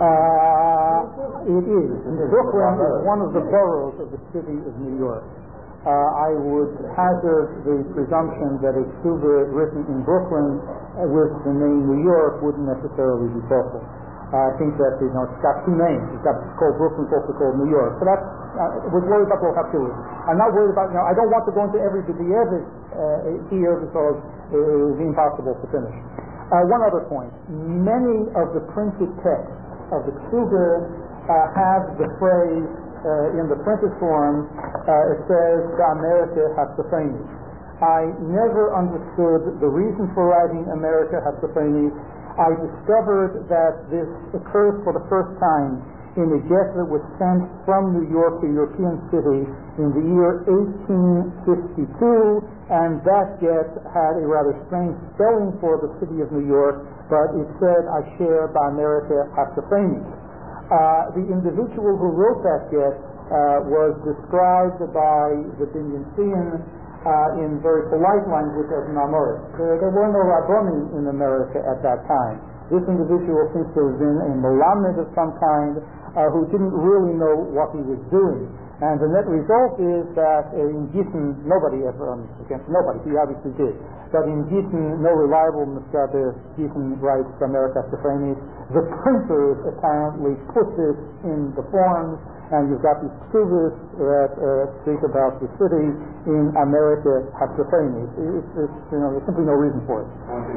It is. Brooklyn is one of the boroughs of the city of New York. I would hazard the presumption that a Ksuba written in Brooklyn with the name New York wouldn't necessarily be possible. I think that it's got two names. It's called Brooklyn, it's also called New York. So that's we're worried about the vocabulary. I'm not worried about. I don't want to go into every B'diavad here because it is impossible to finish. One other point: many of the printed texts of the Ksuba have the phrase. In the printed form, it says America Hatzafenis. I never understood the reason for writing America Hatzafenis. I discovered that this occurs for the first time in a jet that was sent from New York to a European city in the year 1852, and that jet had a rather strange spelling for the city of New York, but it said Asher Ba'America Hatzafenis. The individual who wrote that jet was described by the Binyan in very polite language as an Amoris. There were no Rabbonim in America at that time. This individual seems to have been a Melamed of some kind who didn't really know what he was doing. And the net result is that in Gießen, nobody ever, against nobody, he obviously did, but in Gießen, no reliable Muscader, Gießen writes America Hatzafenis. The printers apparently put this in the forms, and you've got these Ksubas that speak about the city in America Hatzafenis. There's simply no reason for it.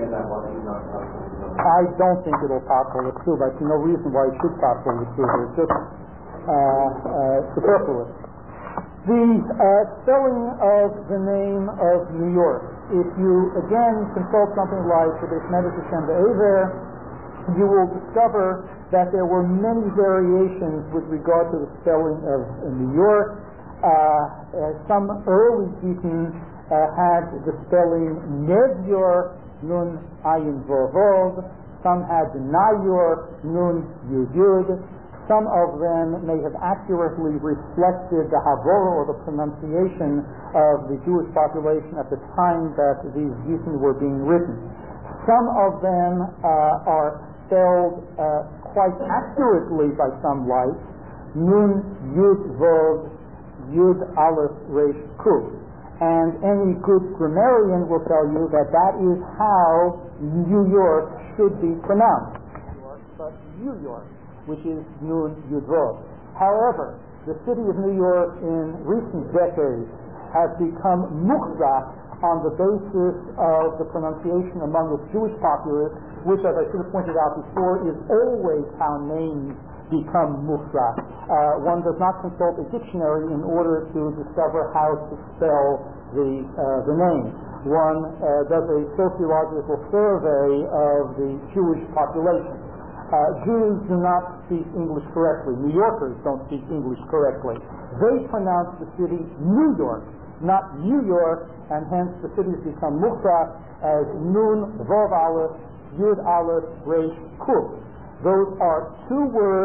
I don't think it'll topple the Ksuba. I see no reason why it should topple the Ksuba. It's just superfluous. The spelling of the name of New York. If you again consult something like the Beis Medrash Hashem Be'ever, you will discover that there were many variations with regard to the spelling of New York. Some early Gießen had the spelling Nevyor Nun Ayin Vovov. Some had Nayor Nun Yud Yud. Some of them may have accurately reflected the Havora or the pronunciation of the Jewish population at the time that these Gießen were being written. Some of them are spelled quite accurately by some lights, Nun Yud Vov Yud Aleph Resh Kuf. And any good grammarian will tell you that that is how New York should be pronounced. But New York, which is Nun Yud Vov. However, the city of New York in recent decades has become Mukzat on the basis of the pronunciation among its Jewish populace, which, as I should have pointed out before, is always how names become Mukzat. One does not consult a dictionary in order to discover how to spell the name. One does a sociological survey of the Jewish population. Jews do not speak English correctly. New Yorkers don't speak English correctly. They pronounce the city New York, not New York, and hence the city has become Mukzat as Nun Vov Aleph Yud Aleph Resh Kuf. Those are two words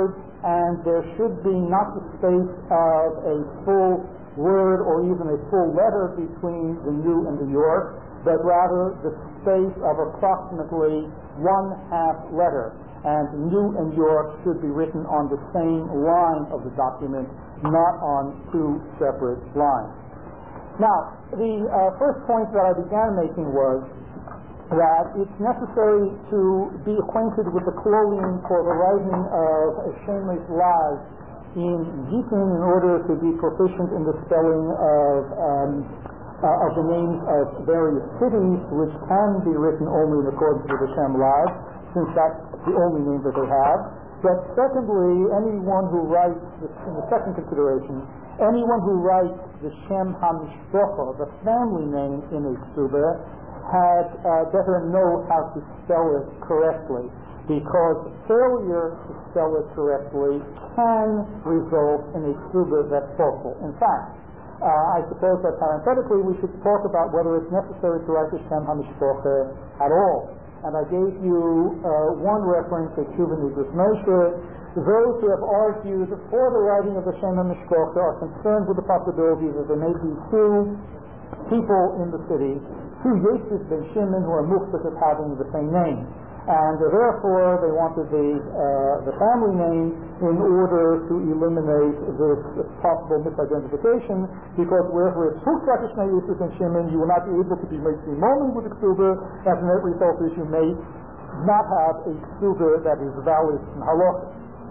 and there should be not the space of a full word or even a full letter between the new and the York, but rather the space of approximately 1/2 letter. And new and York should be written on the same line of the document, not on two separate lines. Now, the first point that I began making was that it's necessary to be acquainted with the clothing for the writing of Shemesh Laz in Gittin in order to be proficient in the spelling of the names of various cities, which can be written only in accordance with the Shem Laz, since that's the only name that they have. But secondly, anyone who writes, in the second consideration, anyone who writes the Shem HaMishpocha, the family name in a ksuba, had better know how to spell it correctly, because failure to spell it correctly can result in a ksuba that's faultful. In fact, I suppose that parenthetically we should talk about whether it's necessary to write the Shem HaMishpocha at all. And I gave you one reference to Tshuva Nidus Moshe. Those who have argued for the writing of the Shem HaMishpocha are concerned with the possibility that there may be two people in the city, two Yosef ben Shimon, who are muchtas of having the same name. And therefore they wanted the family name in order to eliminate this possible misidentification, because wherever it's Huchrakishna Yosef and Shimon, you will not be able to be made moment with the ksuba, and the net result is you may not have a ksuba that is valid in halacha.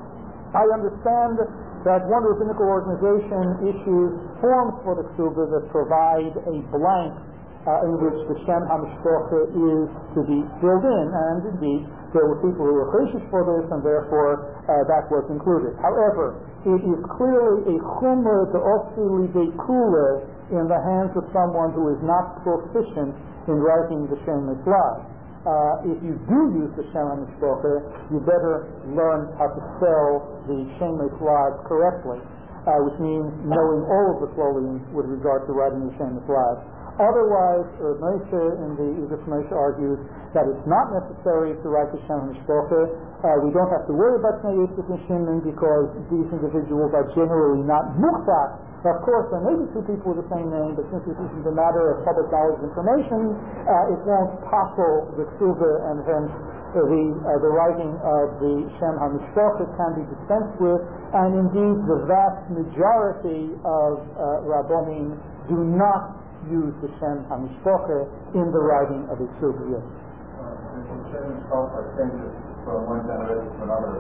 I understand that one rabbinical organization issues forms for the ksuba that provide a blank in which the Shem HaMishpocha is to be filled in, and indeed there were people who were gracious for this, and therefore that was included. However, it is clearly a chumrah to osili kula in the hands of someone who is not proficient in writing the Shem Laz. If you do use the Shem HaMishpocha, you better learn how to spell the Shem Laz correctly, which means knowing all of the clothing with regard to writing the Shem Laz. Otherwise, Moshe in the Nidus Moshe argues that it's not necessary to write the Shem HaMishpocha. We don't have to worry about Shnei Yosef and Shimon because these individuals are generally not muchtak. Of course, there may be two people with the same name, but since this isn't a matter of public knowledge information, it won't topple the ksuba, and hence the writing of the Shem HaMishpocha can be dispensed with. And indeed, the vast majority of Rabbonim do not use the Shem HaMishpocha in the writing of a ksuba. Yes. The Shem HaMishpocha changes from one generation to another.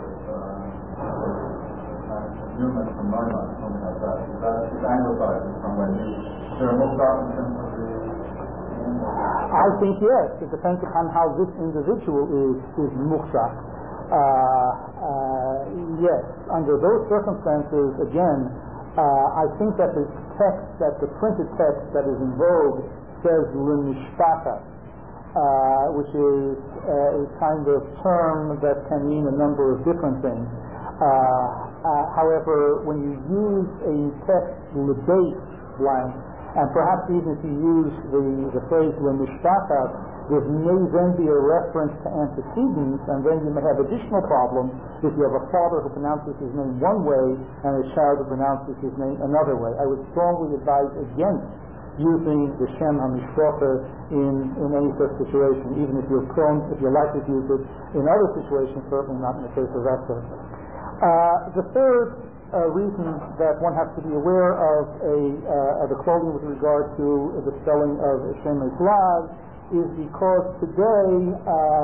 Newman from Neumann, something like that. Is anglicized in some way. Is there a mukhtar in terms of the... I think yes. It depends upon how this individual is mukhtar. Yes. Under those circumstances, again, I think that the text, that the printed text that is in vogue says l'mishpata, which is a kind of term that can mean a number of different things. However, when you use a text l'beit blank, and perhaps even if you use the phrase l'mishpata, there may then be a reference to antecedents, and then you may have additional problems if you have a father who pronounces his name one way and a child who pronounces his name another way. I would strongly advise against using the Shem HaMishpocha in any such situation, even if you're likely to use it in other situations, certainly not in the case of that sort. The third reason that one has to be aware of the clothing with regard to the spelling of Shemesh Laz is because today,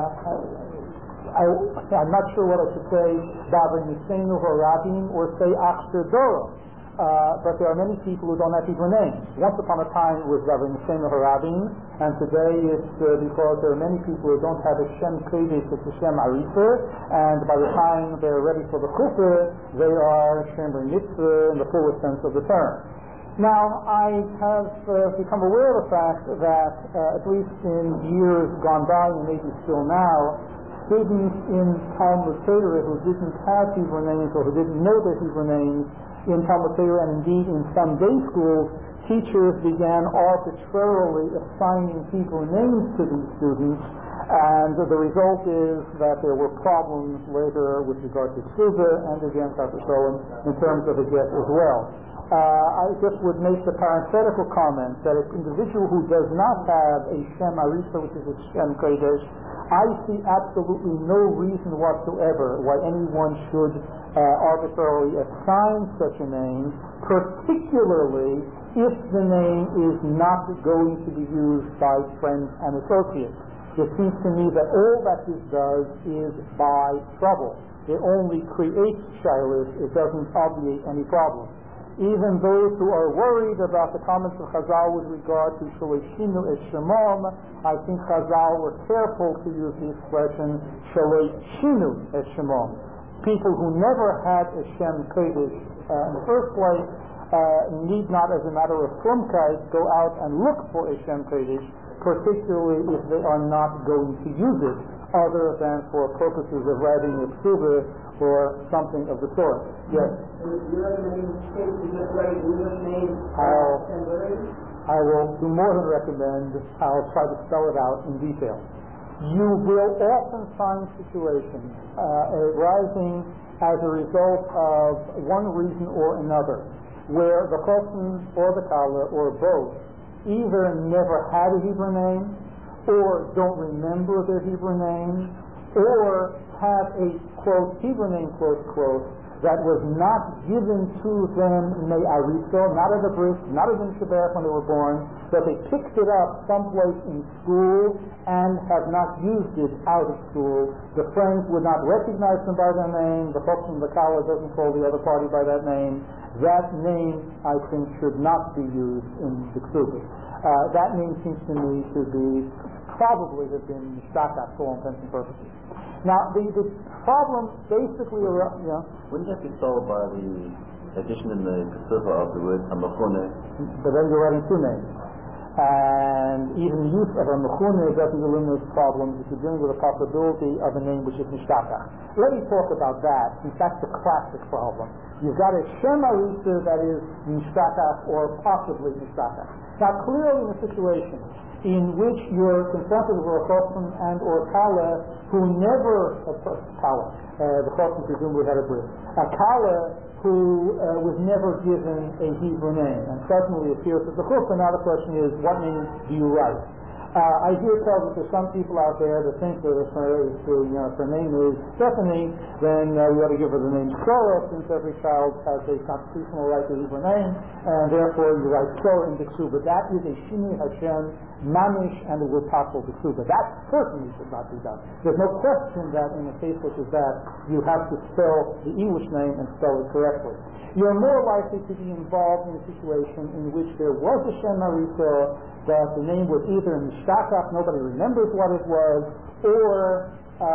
I'm not sure what I should say, Davar Niseinu Harabim or say Achster Doro, but there are many people who don't have Hebrew names. Once upon a time it was Davar Niseinu Harabim, and today it's because there are many people who don't have a Shem Kodesh, it's a Shem Arifa, and by the time they're ready for the Kufa, they are Shem Mitzvah in the fullest sense of the term. Now, I have become aware of the fact that, at least in years gone by, and maybe still now, students in Talmud Torah who didn't have Hebrew names or who didn't know their Hebrew names in Talmud Torah, and indeed in some day schools, teachers began arbitrarily assigning Hebrew names to these students And the result is that there were problems later with regard to ksuba and again in terms of a get as well. I just would make the parenthetical comment that an individual who does not have a Shem Arisa, which is a Shem Kodesh, I see absolutely no reason whatsoever why anyone should arbitrarily assign such a name, particularly if the name is not going to be used by friends and associates. It seems to me that all that this does is buy trouble. It only creates shilas, it doesn't obviate any problem. Even those who are worried about the comments of Chazal with regard to Shaleshinu es Shemom, I think Chazal were careful to use the expression Shaleshinu es Shemom. People who never had a Shem Kodesh in the first place need not, as a matter of frumkeit, go out and look for a Shem Kodesh, particularly if they are not going to use it other than for purposes of writing a ksuba or something of the sort. Yes? I will do more than recommend. I'll try to spell it out in detail. You will often find situations arising as a result of one reason or another, where the chosn or the kala or both either never had a Hebrew name, or don't remember their Hebrew name, or have a, quote, Hebrew name, quote, quote, that was not given to them me'arisa, not at the bris, not at the Shabbat when they were born, but they picked it up someplace in school and have not used it out of school. The friends would not recognize them by their name, the folks from the Kala doesn't call the other party by that name. That name, I think, should not be used in the ksuba. That name seems to me to be, probably have been mishtakach for all intents and purposes. Now, the problem basically, wouldn't that be solved by the addition in the ksuba of the word hamachone? But then you're writing two names. And even the use of a mechune doesn't eliminate problems if you're dealing with the possibility of a name which is mishtakach. Let me talk about that, since that's the classic problem. You've got a Shem Arisa that is mishtakach or possibly mishtakach. Now, clearly in a situation in which you're confronted with a chosn and or kala who never, kala, the chosn presumably had a bris, a kala who was never given a Hebrew name, and suddenly appears as a chusna. Now the question is, what name do you write? I hear tell that there's some people out there that think that if her name is Stephanie, then we ought to give her the name Sarah, since every child has a constitutional right to Hebrew name, and therefore you write Sarah in the ksuba. That is a Shinui Hashem mamish, and it will topple the ksuba. That certainly should not be done. There's no question that in a case such as that, you have to spell the English name and spell it correctly. You're more likely to be involved in a situation in which there was a Shem Arisa, that the name was either mishtakach, nobody remembers what it was, or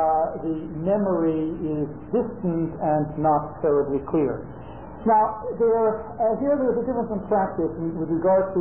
the memory is distant and not terribly clear. Now, here there's a difference in practice with regard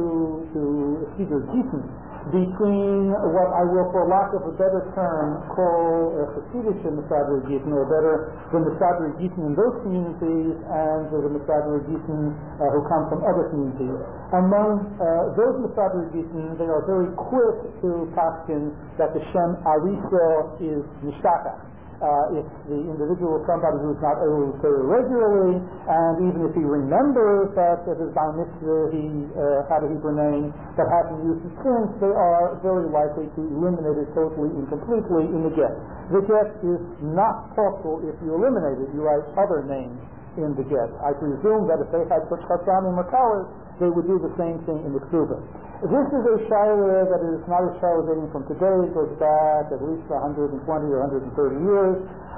to Siddur Gittin between what I will, for lack of a better term, call Hasidic Mesader Gittin, or better, the Mesader Gittin in those communities and the Mesader Gittin who come from other communities. Among those Mesader Gittin, they are very quick to paskin that the Shem Arisa is Mishtakach. If the individual is somebody who is not able to say regularly, and even if he remembers that at his bar mitzvah he had a Hebrew name but hasn't used it since, they are very likely to eliminate it totally and completely in the get. The get is not possible if you eliminate it. You write other names in the get. I presume that if they had such chassanim or kalas, they would do the same thing in the ksuba. This is a shayla that is not a shayla dating from today. It goes back at least 120 or 130 years.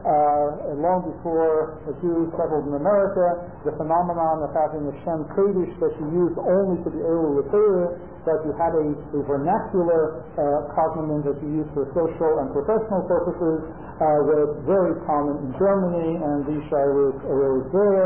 Long before the Jews settled in America, the phenomenon of having a Shem Kodesh that you used only to be able to refer, that you had a vernacular cognomen that you used for social and professional purposes, was very common in Germany, and these shaylas arose there.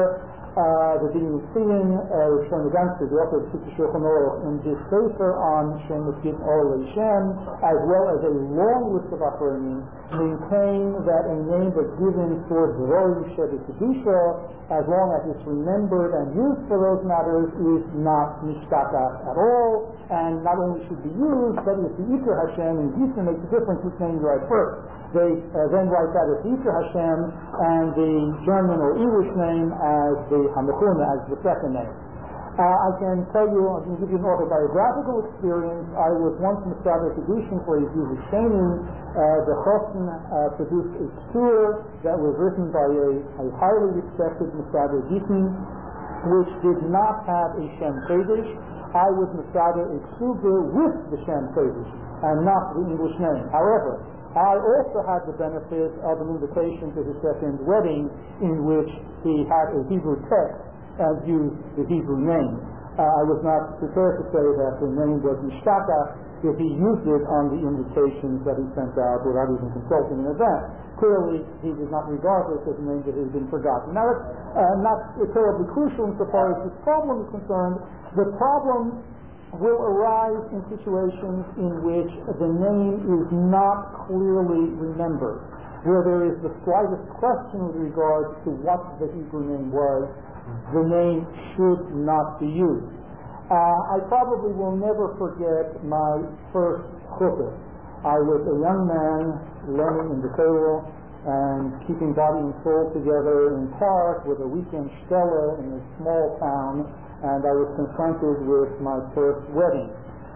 the Dinusian, Shlomo Ganster, the author of Sifrei Shulchan Aruch, in this sefer on Shem Gid Or Shem, as well as a long list of Achronim, maintain that a name that's given for Dvorei Shevet Kedusha, as long as it's remembered and used for those matters, is not Mishtakach at all, and not only should be used, but if the Iker Hashem, and Yisra makes a difference which name you write first. They then write that as Iker Hashem, and the German or English name as the Hamechuna, as the second name. I can tell you, I can give you an autobiographical experience. I was once in the Mitzvah Kedushin for a Yiddish Shani. The Chosn produced a tour that was written by a highly respected Mitzvah Gittin, which did not have a Shem Kodesh. I was Mitzvah Eksuga with the Shem Kodesh, and not the English name. However, I also had the benefit of an invitation to his second wedding, in which he had a Hebrew text and used the Hebrew name. I was not prepared to say that the name was Mishtakach if he used it on the invitations that he sent out without even consulting in advance. Clearly, he did not regard this as a name that had been forgotten. Now, that's not terribly crucial insofar as this problem is concerned. The problem will arise in situations in which the name is not clearly remembered, where there is the slightest question with regard to what the Hebrew name was. The name should not be used. I probably will never forget my first chuppah. I was a young man learning in the Torah and keeping body and soul together in park with a weekend stella in a small town, and I was confronted with my first wedding.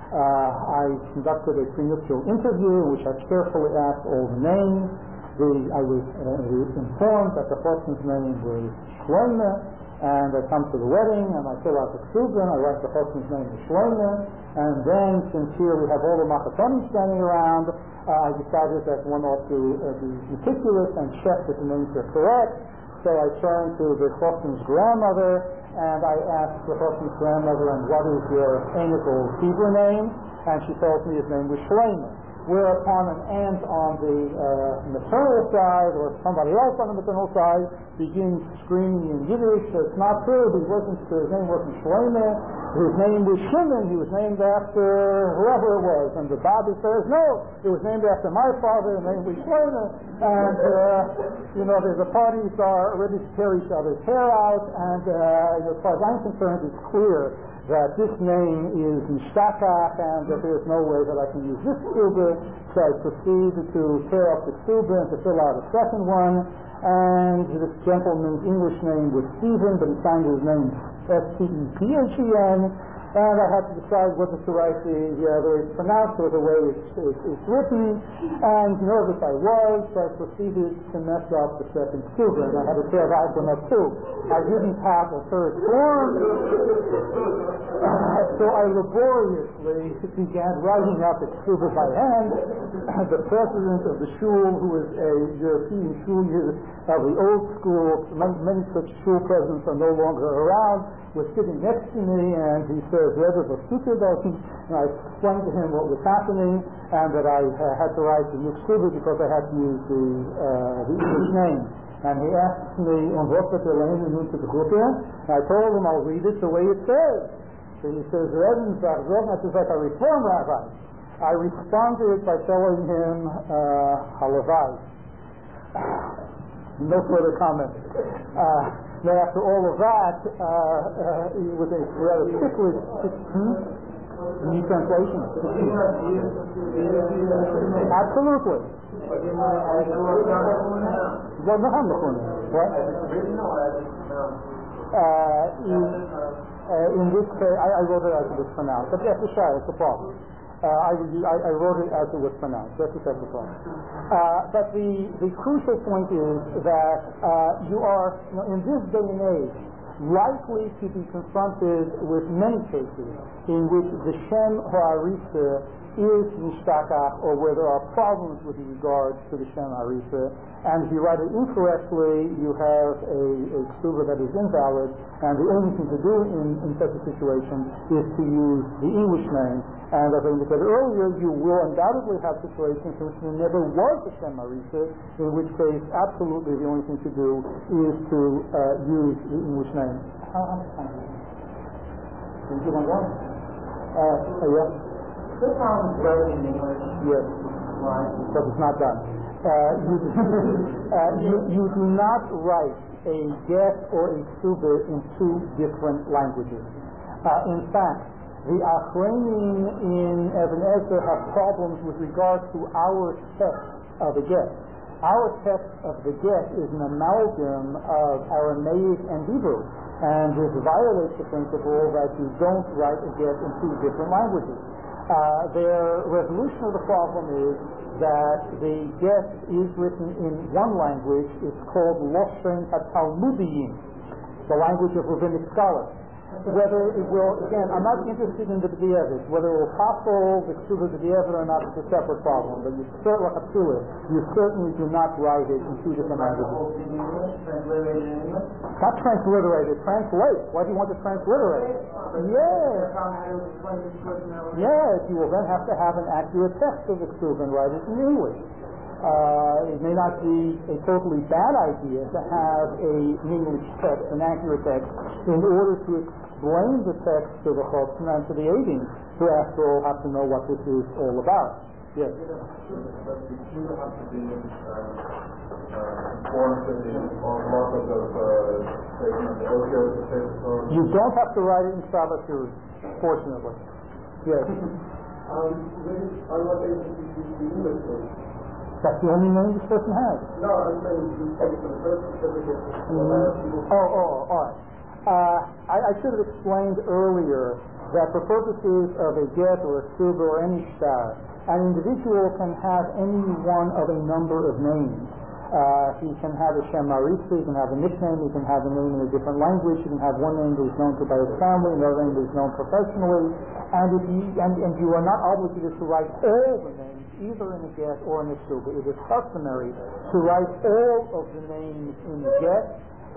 I conducted a prenuptial interview in which I carefully asked all the names. I was informed that the person's name was Shlomo, and I come to the wedding and I fill out the ksubah, I write the person's name as Shlomo, and then, since here we have all the machatonim standing around, I decided that one ought to be meticulous and check that the names are correct. So I turned to the person's grandmother and I asked the person's grandmother, and what is your Amical Hebrew name? And she told me his name was Shlomo. Whereupon an aunt on the maternal side, or somebody else on the maternal side, begins screaming in Yiddish, it's not true, his name wasn't Shlomo, his name was Shimon, he was named after whoever it was. And the Baba says, no, it was named after my father, his name was Shlomo. And, the parties are ready to tear each other's hair out, and as far as I'm concerned, it's clear that this name is Mishtakach and that there's no way that I can use this ksubah. So I proceeded to tear up the ksubah and to fill out a second one. And this gentleman's English name was Stephen, but he signed his name Stephen. And I had to decide whether to write the way it's pronounced or the way it's written. And nervous I was, so I proceeded to mess up the second ksubah, and I had to tear that one up too. I didn't have a third form, so I laboriously began writing out the ksubah by hand. The president of the shul, who is a European shul of the old school, many such shul presidents are no longer around, was sitting next to me, and he says, and I explained to him what was happening, and that I had to write the new ksubah because I had to use the English name. And he asked me, and I told him I'll read it the way it says. So he says, I says, like a reform rabbi. I responded by telling him, halavai. No further comment. Now, after all of that, with a rather ticklish new translation. Absolutely. Well, no, what? In this case, I wrote it as it was pronounced. But that's it's a problem. I wrote it as it was pronounced. That's the problem. But the crucial point is that you are, in this day and age, likely to be confronted with many cases in which the Shem Ha'arisa is Nishtakach, or where there are problems with regards to the Shem Arisa. And if you write it incorrectly, you have a ksuba that is invalid, and the only thing to do in such a situation is to use the English name. And as I indicated earlier, you will undoubtedly have situations in which there never was a Shem Arisa, in which case absolutely the only thing to do is to use the English name. How much time do you have? Did you want to go? Yeah. Sometimes writing in English. Yes. Right. But it's not done. You do not write a get or a ksuba in two different languages. In fact, the Achronim in Even Ezer have problems with regard to our text of the get. Our text of the get is an amalgam of Aramaic and Hebrew, and this violates the principle that you don't write a get in two different languages. Their resolution of the problem is that the get is written in one language. It's called Loshen HaTalmudiyim, the language of rabbinic scholars. Whether it will, again, I'm not interested in the B'di'evet. Whether it will possible the Ksuba B'di'evet or not is a separate problem. But you certainly do not write it in two different languages. Not transliterated, translate. Why do you want to transliterate? Yes. Yes, you will then have to have an accurate text of the Ksuba and write it in English. It may not be a totally bad idea to have an English text, an accurate text, in order to explain the text to the Chotzim and to the Eidim, who after all have to know what this is all about. Yes? But the Jew has to be informed in all markers of statement, You don't have to write it in Shabbat Shuri, fortunately. Yes. On what basis do you use the English version? That's the only name this person has. No, I'm saying you take for the birth certificate. All right. I should have explained earlier that for purposes of a get or a ksuba or any shtar, an individual can have any one of a number of names. He can have a Shem Arisa, he can have a nickname, he can have a name in a different language, he can have one name that is known to by his family, another name that is known professionally, and you are not obligated to write all the names, either in a get or in a ksuba. It is customary to write all of the names in the get.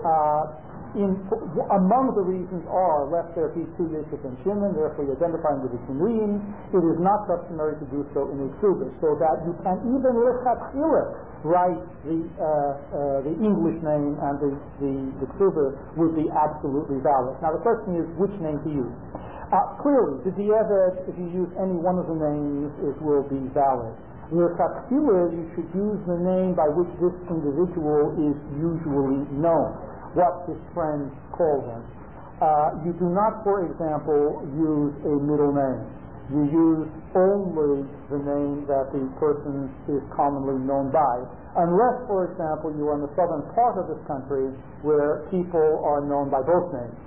Among the reasons are, lest there be two Yosef and Shimon, therefore you identifying with the Shimrim. It is not customary to do so in a ksuba, so that you can even lechatchila write the English name, and the ksuba would be absolutely valid. Now the question is which name to use. Clearly, the di'evet, if you use any one of the names, it will be valid. Lechatchila, you should use the name by which this individual is usually known, what his friends call him. You do not, for example, use a middle name. You use only the name that the person is commonly known by, unless, for example, you are in the southern part of this country where people are known by both names.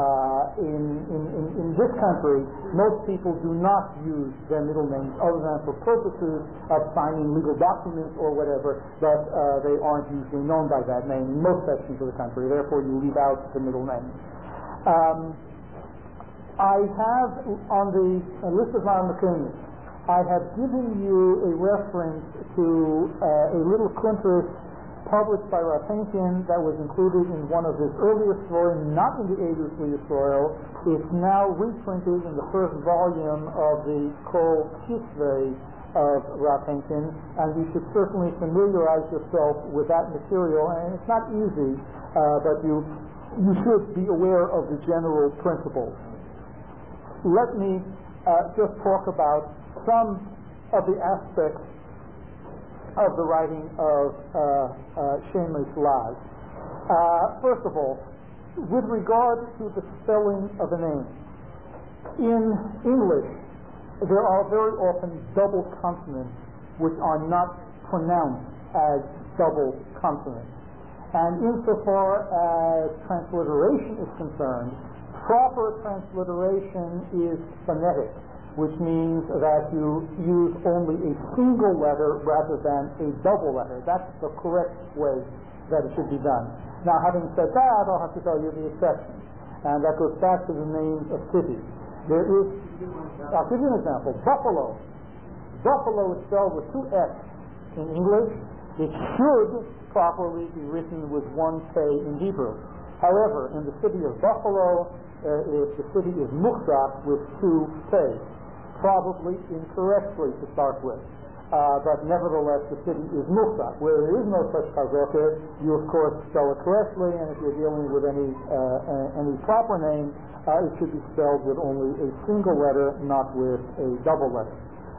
In this country, most people do not use their middle names other than for purposes of signing legal documents or whatever, but they aren't usually known by that name in most sections of the country. Therefore, you leave out the middle name. I have, on the list of my Makimis, I have given you a reference to a little kuntres published by Rapenkin that was included in one of his earlier stories, not in the Eidus Yisrael. It's now reprinted in the first volume of the Kol Kisvei of Rapenkin, and you should certainly familiarize yourself with that material. And it's not easy, but you should be aware of the general principles. Let me just talk about some of the aspects of the writing of Shemesh Laz. First of all, with regard to the spelling of a name, in English there are very often double consonants which are not pronounced as double consonants. And insofar as transliteration is concerned, proper transliteration is phonetic, which means that you use only a single letter rather than a double letter. That's the correct way that it should be done. Now, having said that, I'll have to tell you the exception, and that goes back to the names of cities. I'll give you an example. Buffalo buffalo is spelled with 2 F's in English, it should properly be written with 1 K in Hebrew. However, in the city of Buffalo, the city is Muhzak with 2 Ks, probably incorrectly to start with. But nevertheless, the city is Muhzak. Where there is no such Chazaka, you of course spell it correctly, and if you're dealing with any proper name, it should be spelled with only a single letter, not with a double letter.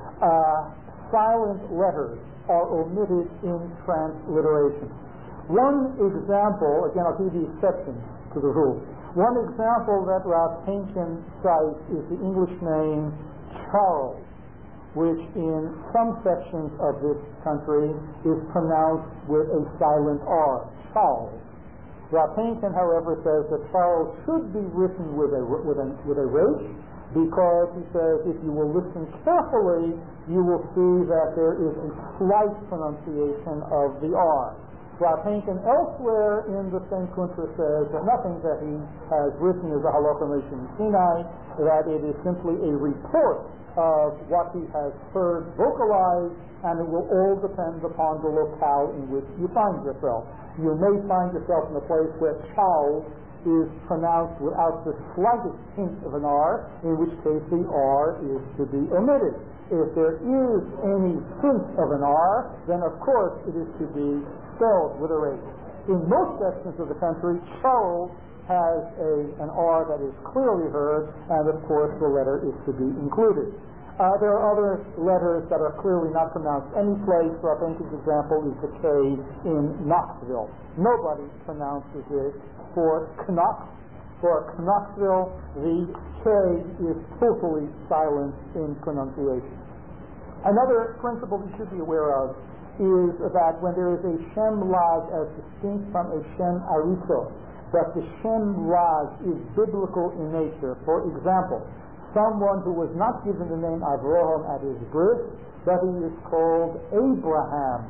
Silent letters are omitted in transliteration. One example, again I'll give you the exception to the rule. One example that Rav Henkin cites is the English name Charles, which in some sections of this country is pronounced with a silent R, Charles. Rav Henkin, however, says that Charles should be written with a resh, because he says if you will listen carefully, you will see that there is a slight pronunciation of the R. Rav Henkin elsewhere in the same Kuntra says that nothing that he has written is a halacha Moshe Sinai, that it is simply a report of what he has heard vocalized, and it will all depend upon the locale in which you find yourself. You may find yourself in a place where Charles is pronounced without the slightest hint of an R, in which case the R is to be omitted. If there is any hint of an R, then of course it is to be spelled with a resh. In most sections of the country, Charles has an R that is clearly heard, and of course the letter is to be included. There are other letters that are clearly not pronounced any place. I think an example is the K in Knoxville. Nobody pronounces it for Knox. For Knoxville, the K is totally silent in pronunciation. Another principle you should be aware of is that when there is a Shem Lag as distinct from a Shem Ariso, that the Shem Lag is biblical in nature. For example, someone who was not given the name Avraham at his birth, but he is called Abraham.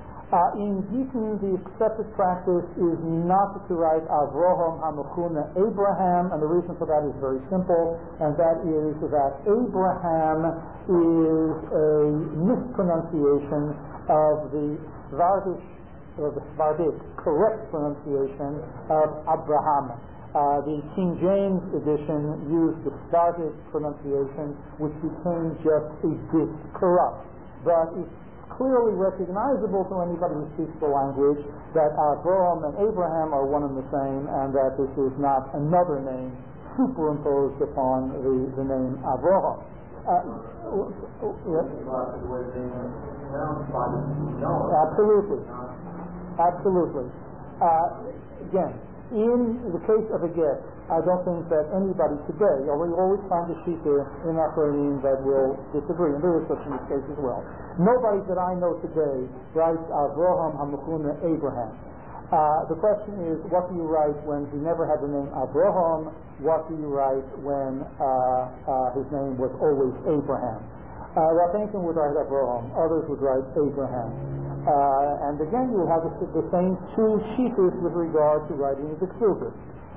In Gittin, the accepted practice is not to write Avraham Hamachuna Abraham, and the reason for that is very simple, and that is that Abraham is a mispronunciation of the Svardic, or the Svardic correct pronunciation of Abraham. The King James edition used the Svardic pronunciation, which became just a bit corrupt. But it's clearly recognizable to anybody who speaks the language that Avraham and Abraham are one and the same, and that this is not another name superimposed upon the name Avraham. Absolutely. Again, in the case of a get, I don't think that anybody today, although you always find a shita in Achronim that will disagree, and there is such in this case as well. Nobody that I know today writes Avraham Hamachuna Abraham. The question is, what do you write when he never had the name Avraham? What do you write when his name was always Abraham? Rav Henkin would write Avraham, others would write Abraham. And again, you will have the same two shitas with regard to writing the ksubas.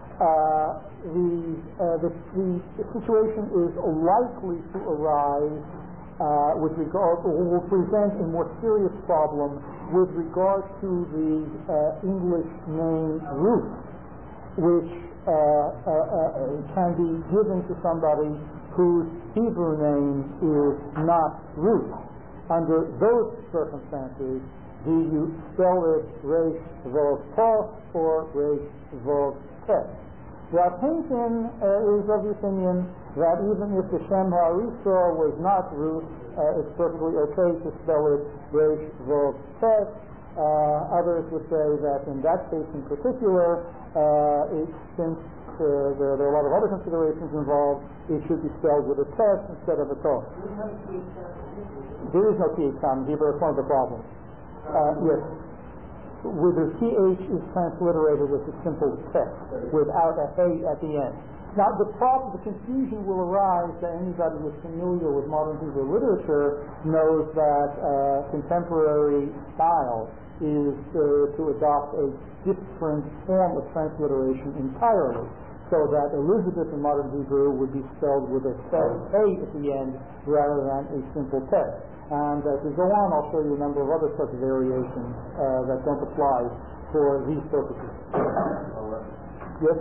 The situation is likely to arise with regard, or will present a more serious problem with regard to the English name Ruth, which can be given to somebody whose Hebrew name is not Ruth. Under those circumstances, do you spell it Reish Vov Tov or Reish Vov Tet? Rav Henkin is of the opinion that even if the Shem HaRisor was not Ruth, it's perfectly okay to spell it Reish Vov Tet. Others would say that in that case in particular, since there are a lot of other considerations involved, it should be spelled with a tet instead of a tov. There is no th in Hebrew. It's one of the problems. Yes, with the th is transliterated as a simple tet without a hey at the end. Now the confusion will arise that anybody who is familiar with modern Hebrew literature knows that contemporary style is to adopt a different form of transliteration entirely, so that Elizabeth in modern Hebrew would be spelled with a hey at the end rather than a simple tet. And as we go on, I'll show you a number of other such variations that don't apply for these purposes. Yes?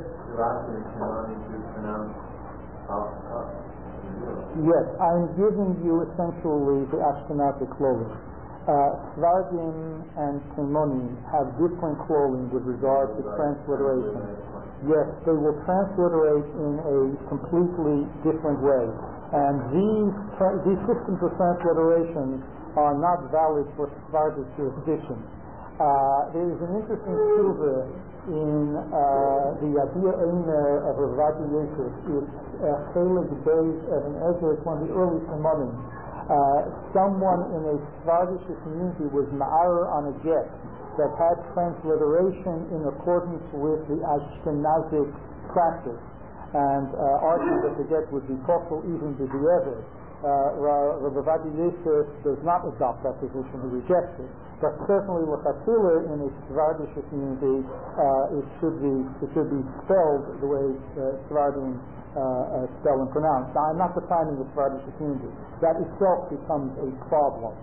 Yes, I'm giving you essentially the Ashkenazic clothing. Svardim and Timonim have different clothing with regard to transliteration. Yes, they will transliterate in a completely different way. And these systems of transliteration are not valid for Sephardic jurisdiction. There is an interesting silver in the Yadiyah Einer of Rav Yosef. It's Chelik Beis Even Ezer. It's one of the early Timonim. Someone in a Sephardic community was ma'arer on a get that had transliteration in accordance with the Ashkenazic practice, and argued that the get would be kosher even to the other. Rav Yosef does not adopt that position; he rejects it. But certainly, l'chatchila in a Sephardic community, it should be spelled the way Sephardim spell and pronounce. Now, I'm not defining the Sephardic community. That itself becomes a problem.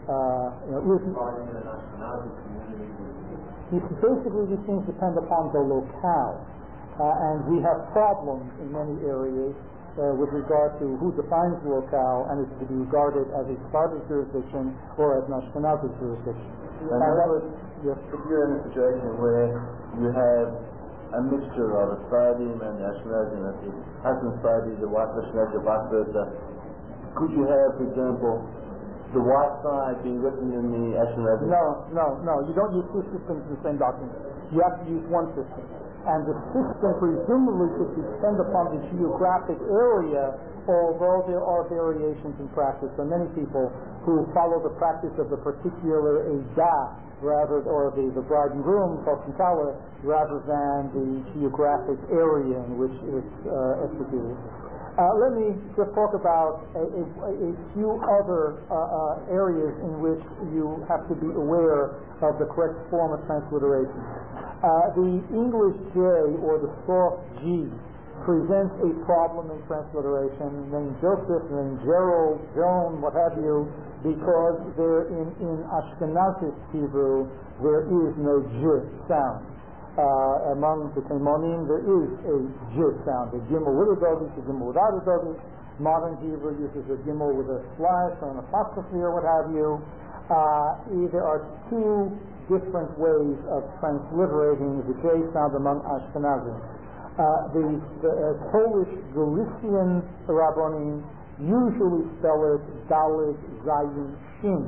Basically, these things depend upon the locale, and we have problems in many areas with regard to who defines the locale and is to be regarded as a Sephardic jurisdiction or as an Ashkenazic jurisdiction. Yes. If you're in a situation where you have a mixture of the Sephardim and the Ashkenazim, the husband Sephardi, the wife Ashkenazi, vice versa, could you have, for example, the white side being written in the Ashkenazi? No. You don't use two systems in the same document. You have to use one system. And the system presumably should depend upon the geographic area, although there are variations in practice. There are many people who follow the practice of the particular Eidah, or the bride and groom, Kala, rather than the geographic area in which it's executed. Let me just talk about a few other areas in which you have to be aware of the correct form of transliteration. The English J, or the soft G, presents a problem in transliteration. Named Joseph, named Gerald, Joan, what have you, because in Ashkenazic Hebrew there is no J sound. Among the Timonim there is a J sound, a gimel with a doggy, a gimel without a doggy. Modern Hebrew uses a gimel with a slash or an apostrophe or what have you. There are two different ways of transliterating the J sound among Ashkenazim. The Polish Galician Rabbonim usually spell it Dalet Zayin Shin.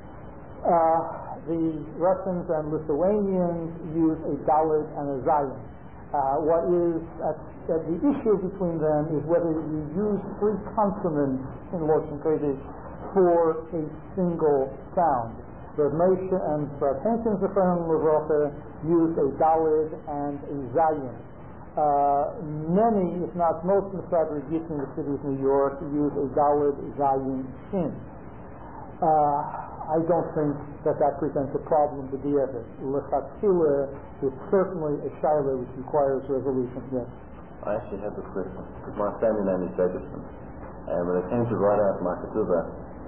The Russians and Lithuanians use a Dalet and a Zayin. The issue between them is whether you use three consonants in Lashon Kodesh for a single sound. Rav Moshe and Rav Henkin Zechron Levracha use a Dalet and a Zayin. Many, if not most, Mesader Gittin in the city of New York use a Dalet Zayin Shin. I don't think that presents a problem to the other. L'chatchila is certainly a shaila which requires resolution. Yes. I actually have this question because my family name is Jacobson, and when it came to write out my ketubah,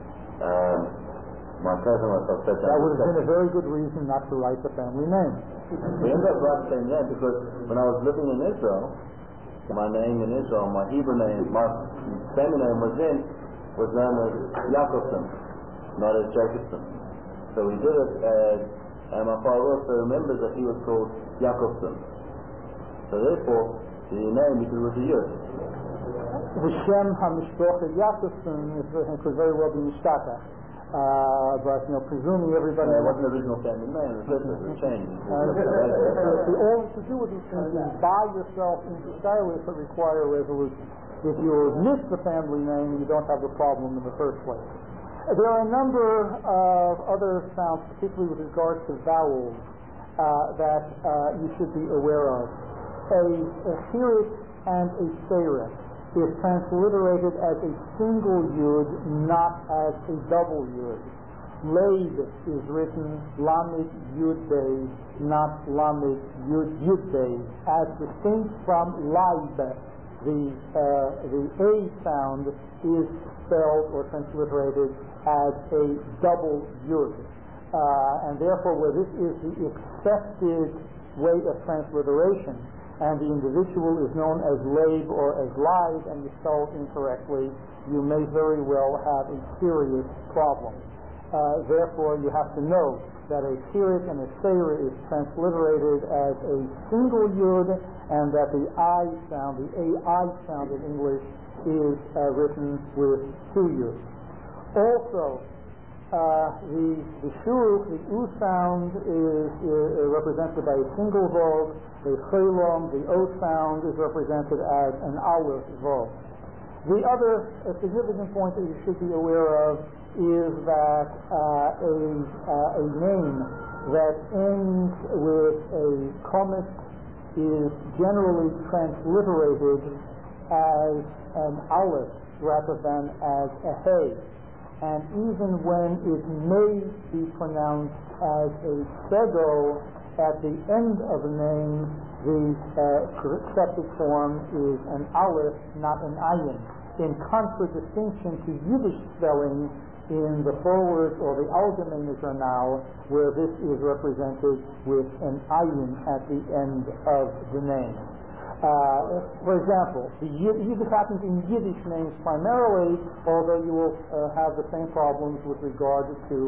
my cousin myself said that would have been a very good reason not to write the family name. We ended up writing the same name because when I was living in Israel, my name in Israel, my Hebrew name, my family name was known as Jacobson, not as Jacobson. So we did it as, and my father also remembers that he was called Jacobson. So therefore, the name he was a Yud. The Shem HaMishpocha Jacobson could very well be Mishtaka. But presuming everybody... It wasn't the original family name, it changed. All to do with these things is buy yourself into stylists that require resolution. If you omit the family name, you don't have the problem in the first place. There are a number of other sounds, particularly with regard to vowels, that you should be aware of. A chirik and a serif is transliterated as a single yud, not as a double yud. Leid is written lamed yud beis, not lamed yud beis, as distinct from laib. The A sound is spelled or transliterated as a double yud. And therefore, where this is the accepted way of transliteration, and the individual is known as Leib or as Live, and you spell it incorrectly, you may very well have a serious problem. Therefore, you have to know that a Sirik and a Seir is transliterated as a single yud, and that the I sound, the AI sound in English, is written with two yuds. Also, the shuruk, the U sound, is represented by a single vowel. The chelom, the O sound, is represented as an aleph vowel. The other significant point that you should be aware of is that a name that ends with a comet is generally transliterated as an aleph rather than as a hey. And even when it may be pronounced as a segel at the end of a name, the accepted form is an aleph, not an ayin, in contradistinction to Yiddish spelling in the forward or the allgemeine now, where this is represented with an ayin at the end of the name. For example, the Yiddish happens in Yiddish names primarily, although you will have the same problems with regard to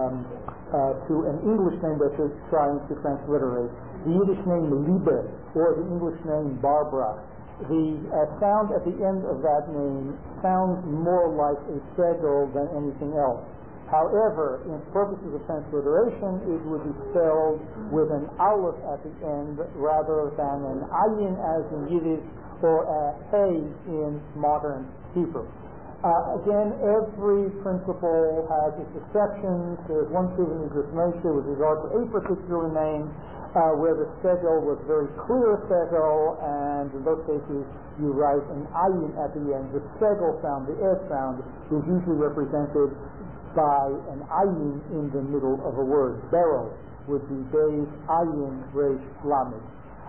an English name that you're trying to transliterate. The Yiddish name Liebe or the English name Barbara. The sound at the end of that name sounds more like a segel than anything else. However, in purposes of transliteration, it would be spelled with an aleph at the end rather than an ayin as in Yiddish or a hey in modern Hebrew. Again, every principle has its exceptions. There's one proven in Moshe with regard to a particular name where the segel was very clear segel, and in those cases you write an ayin at the end. The segel sound, the S sound, is usually represented by an ayin in the middle of a word. Beryl would be Beis ayin resh lamed.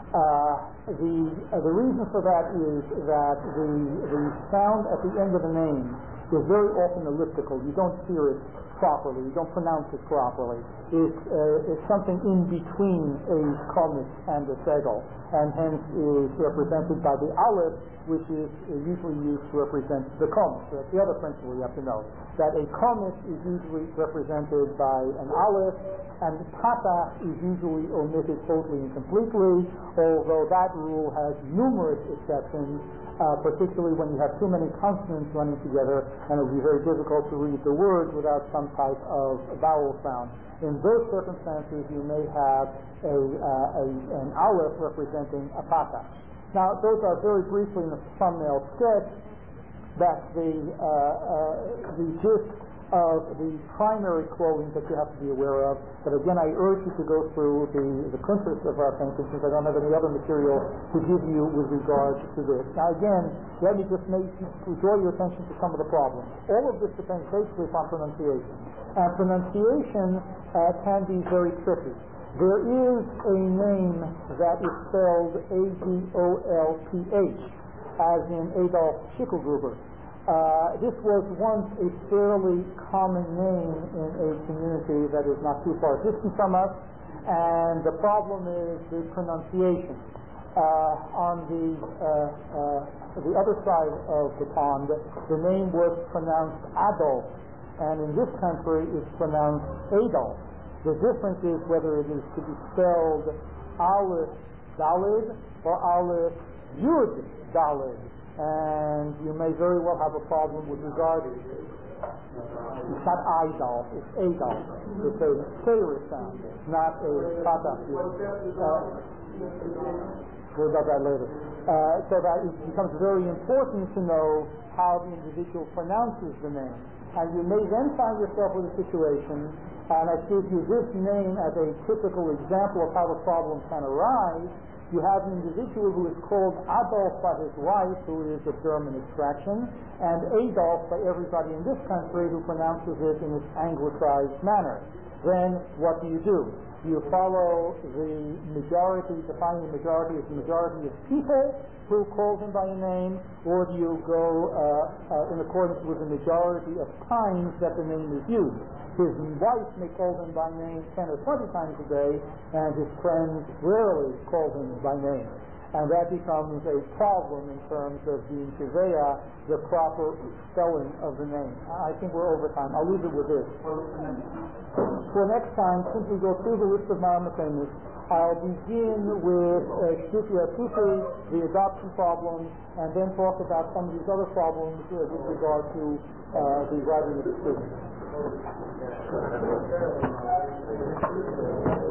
The reason for that is that the sound at the end of a name is very often elliptical. You don't hear it properly. You don't pronounce it properly. It's something in between a komet and a segel, and hence is represented by the aleph, which is usually used to represent the komet. So that's the other principle you have to know, that a komet is usually represented by an aleph, and the patach is usually omitted totally and completely, although that rule has numerous exceptions, particularly when you have too many consonants running together, and it will be very difficult to read the words without some type of vowel sound. In those circumstances, you may have an aleph representing a patach. Now, those are very briefly in the thumbnail sketch. That's the gist of the primary clothing that you have to be aware of. But again, I urge you to go through the kuntres of our painting, since I don't have any other material to give you with regard to this. Now again, let me just draw your attention to some of the problems. All of this depends basically upon pronunciation. And pronunciation can be very tricky. There is a name that is spelled Adolph, as in Adolf Schicklgruber. This was once a fairly common name in a community that is not too far distant from us, and the problem is the pronunciation. On the other side of the pond, the name was pronounced Adolf, and in this country it's pronounced Adolf. The difference is whether it is to be spelled Aleph Dalid or Aleph Yud Dalid, and you may very well have a problem with regard to it. It's not Idolf, it's Adolf. It's a Seir sound, not a Patach. We'll about that later. So that it becomes very important to know how the individual pronounces the name. And you may then find yourself with a situation, and I give you this name as a typical example of how the problem can arise. You have an individual who is called Adolf by his wife, who is of German extraction, and Adolf by everybody in this country who pronounces it in its anglicized manner. then what do? Do you follow the majority, defining the majority as the majority of people who call him by a name, or do you go in accordance with the majority of times that the name is used? His wife may call him by name 10 or 20 times a day, and his friends rarely call him by name. And that becomes a problem in terms of being Kiveya, the proper spelling of the name. I think we're over time. I'll leave it with this. For next time, since we go through the list of Ma'amakemis, I'll begin with Shtuki Atufi, the adoption problem, and then talk about some of these other problems with regard to the writing of the students.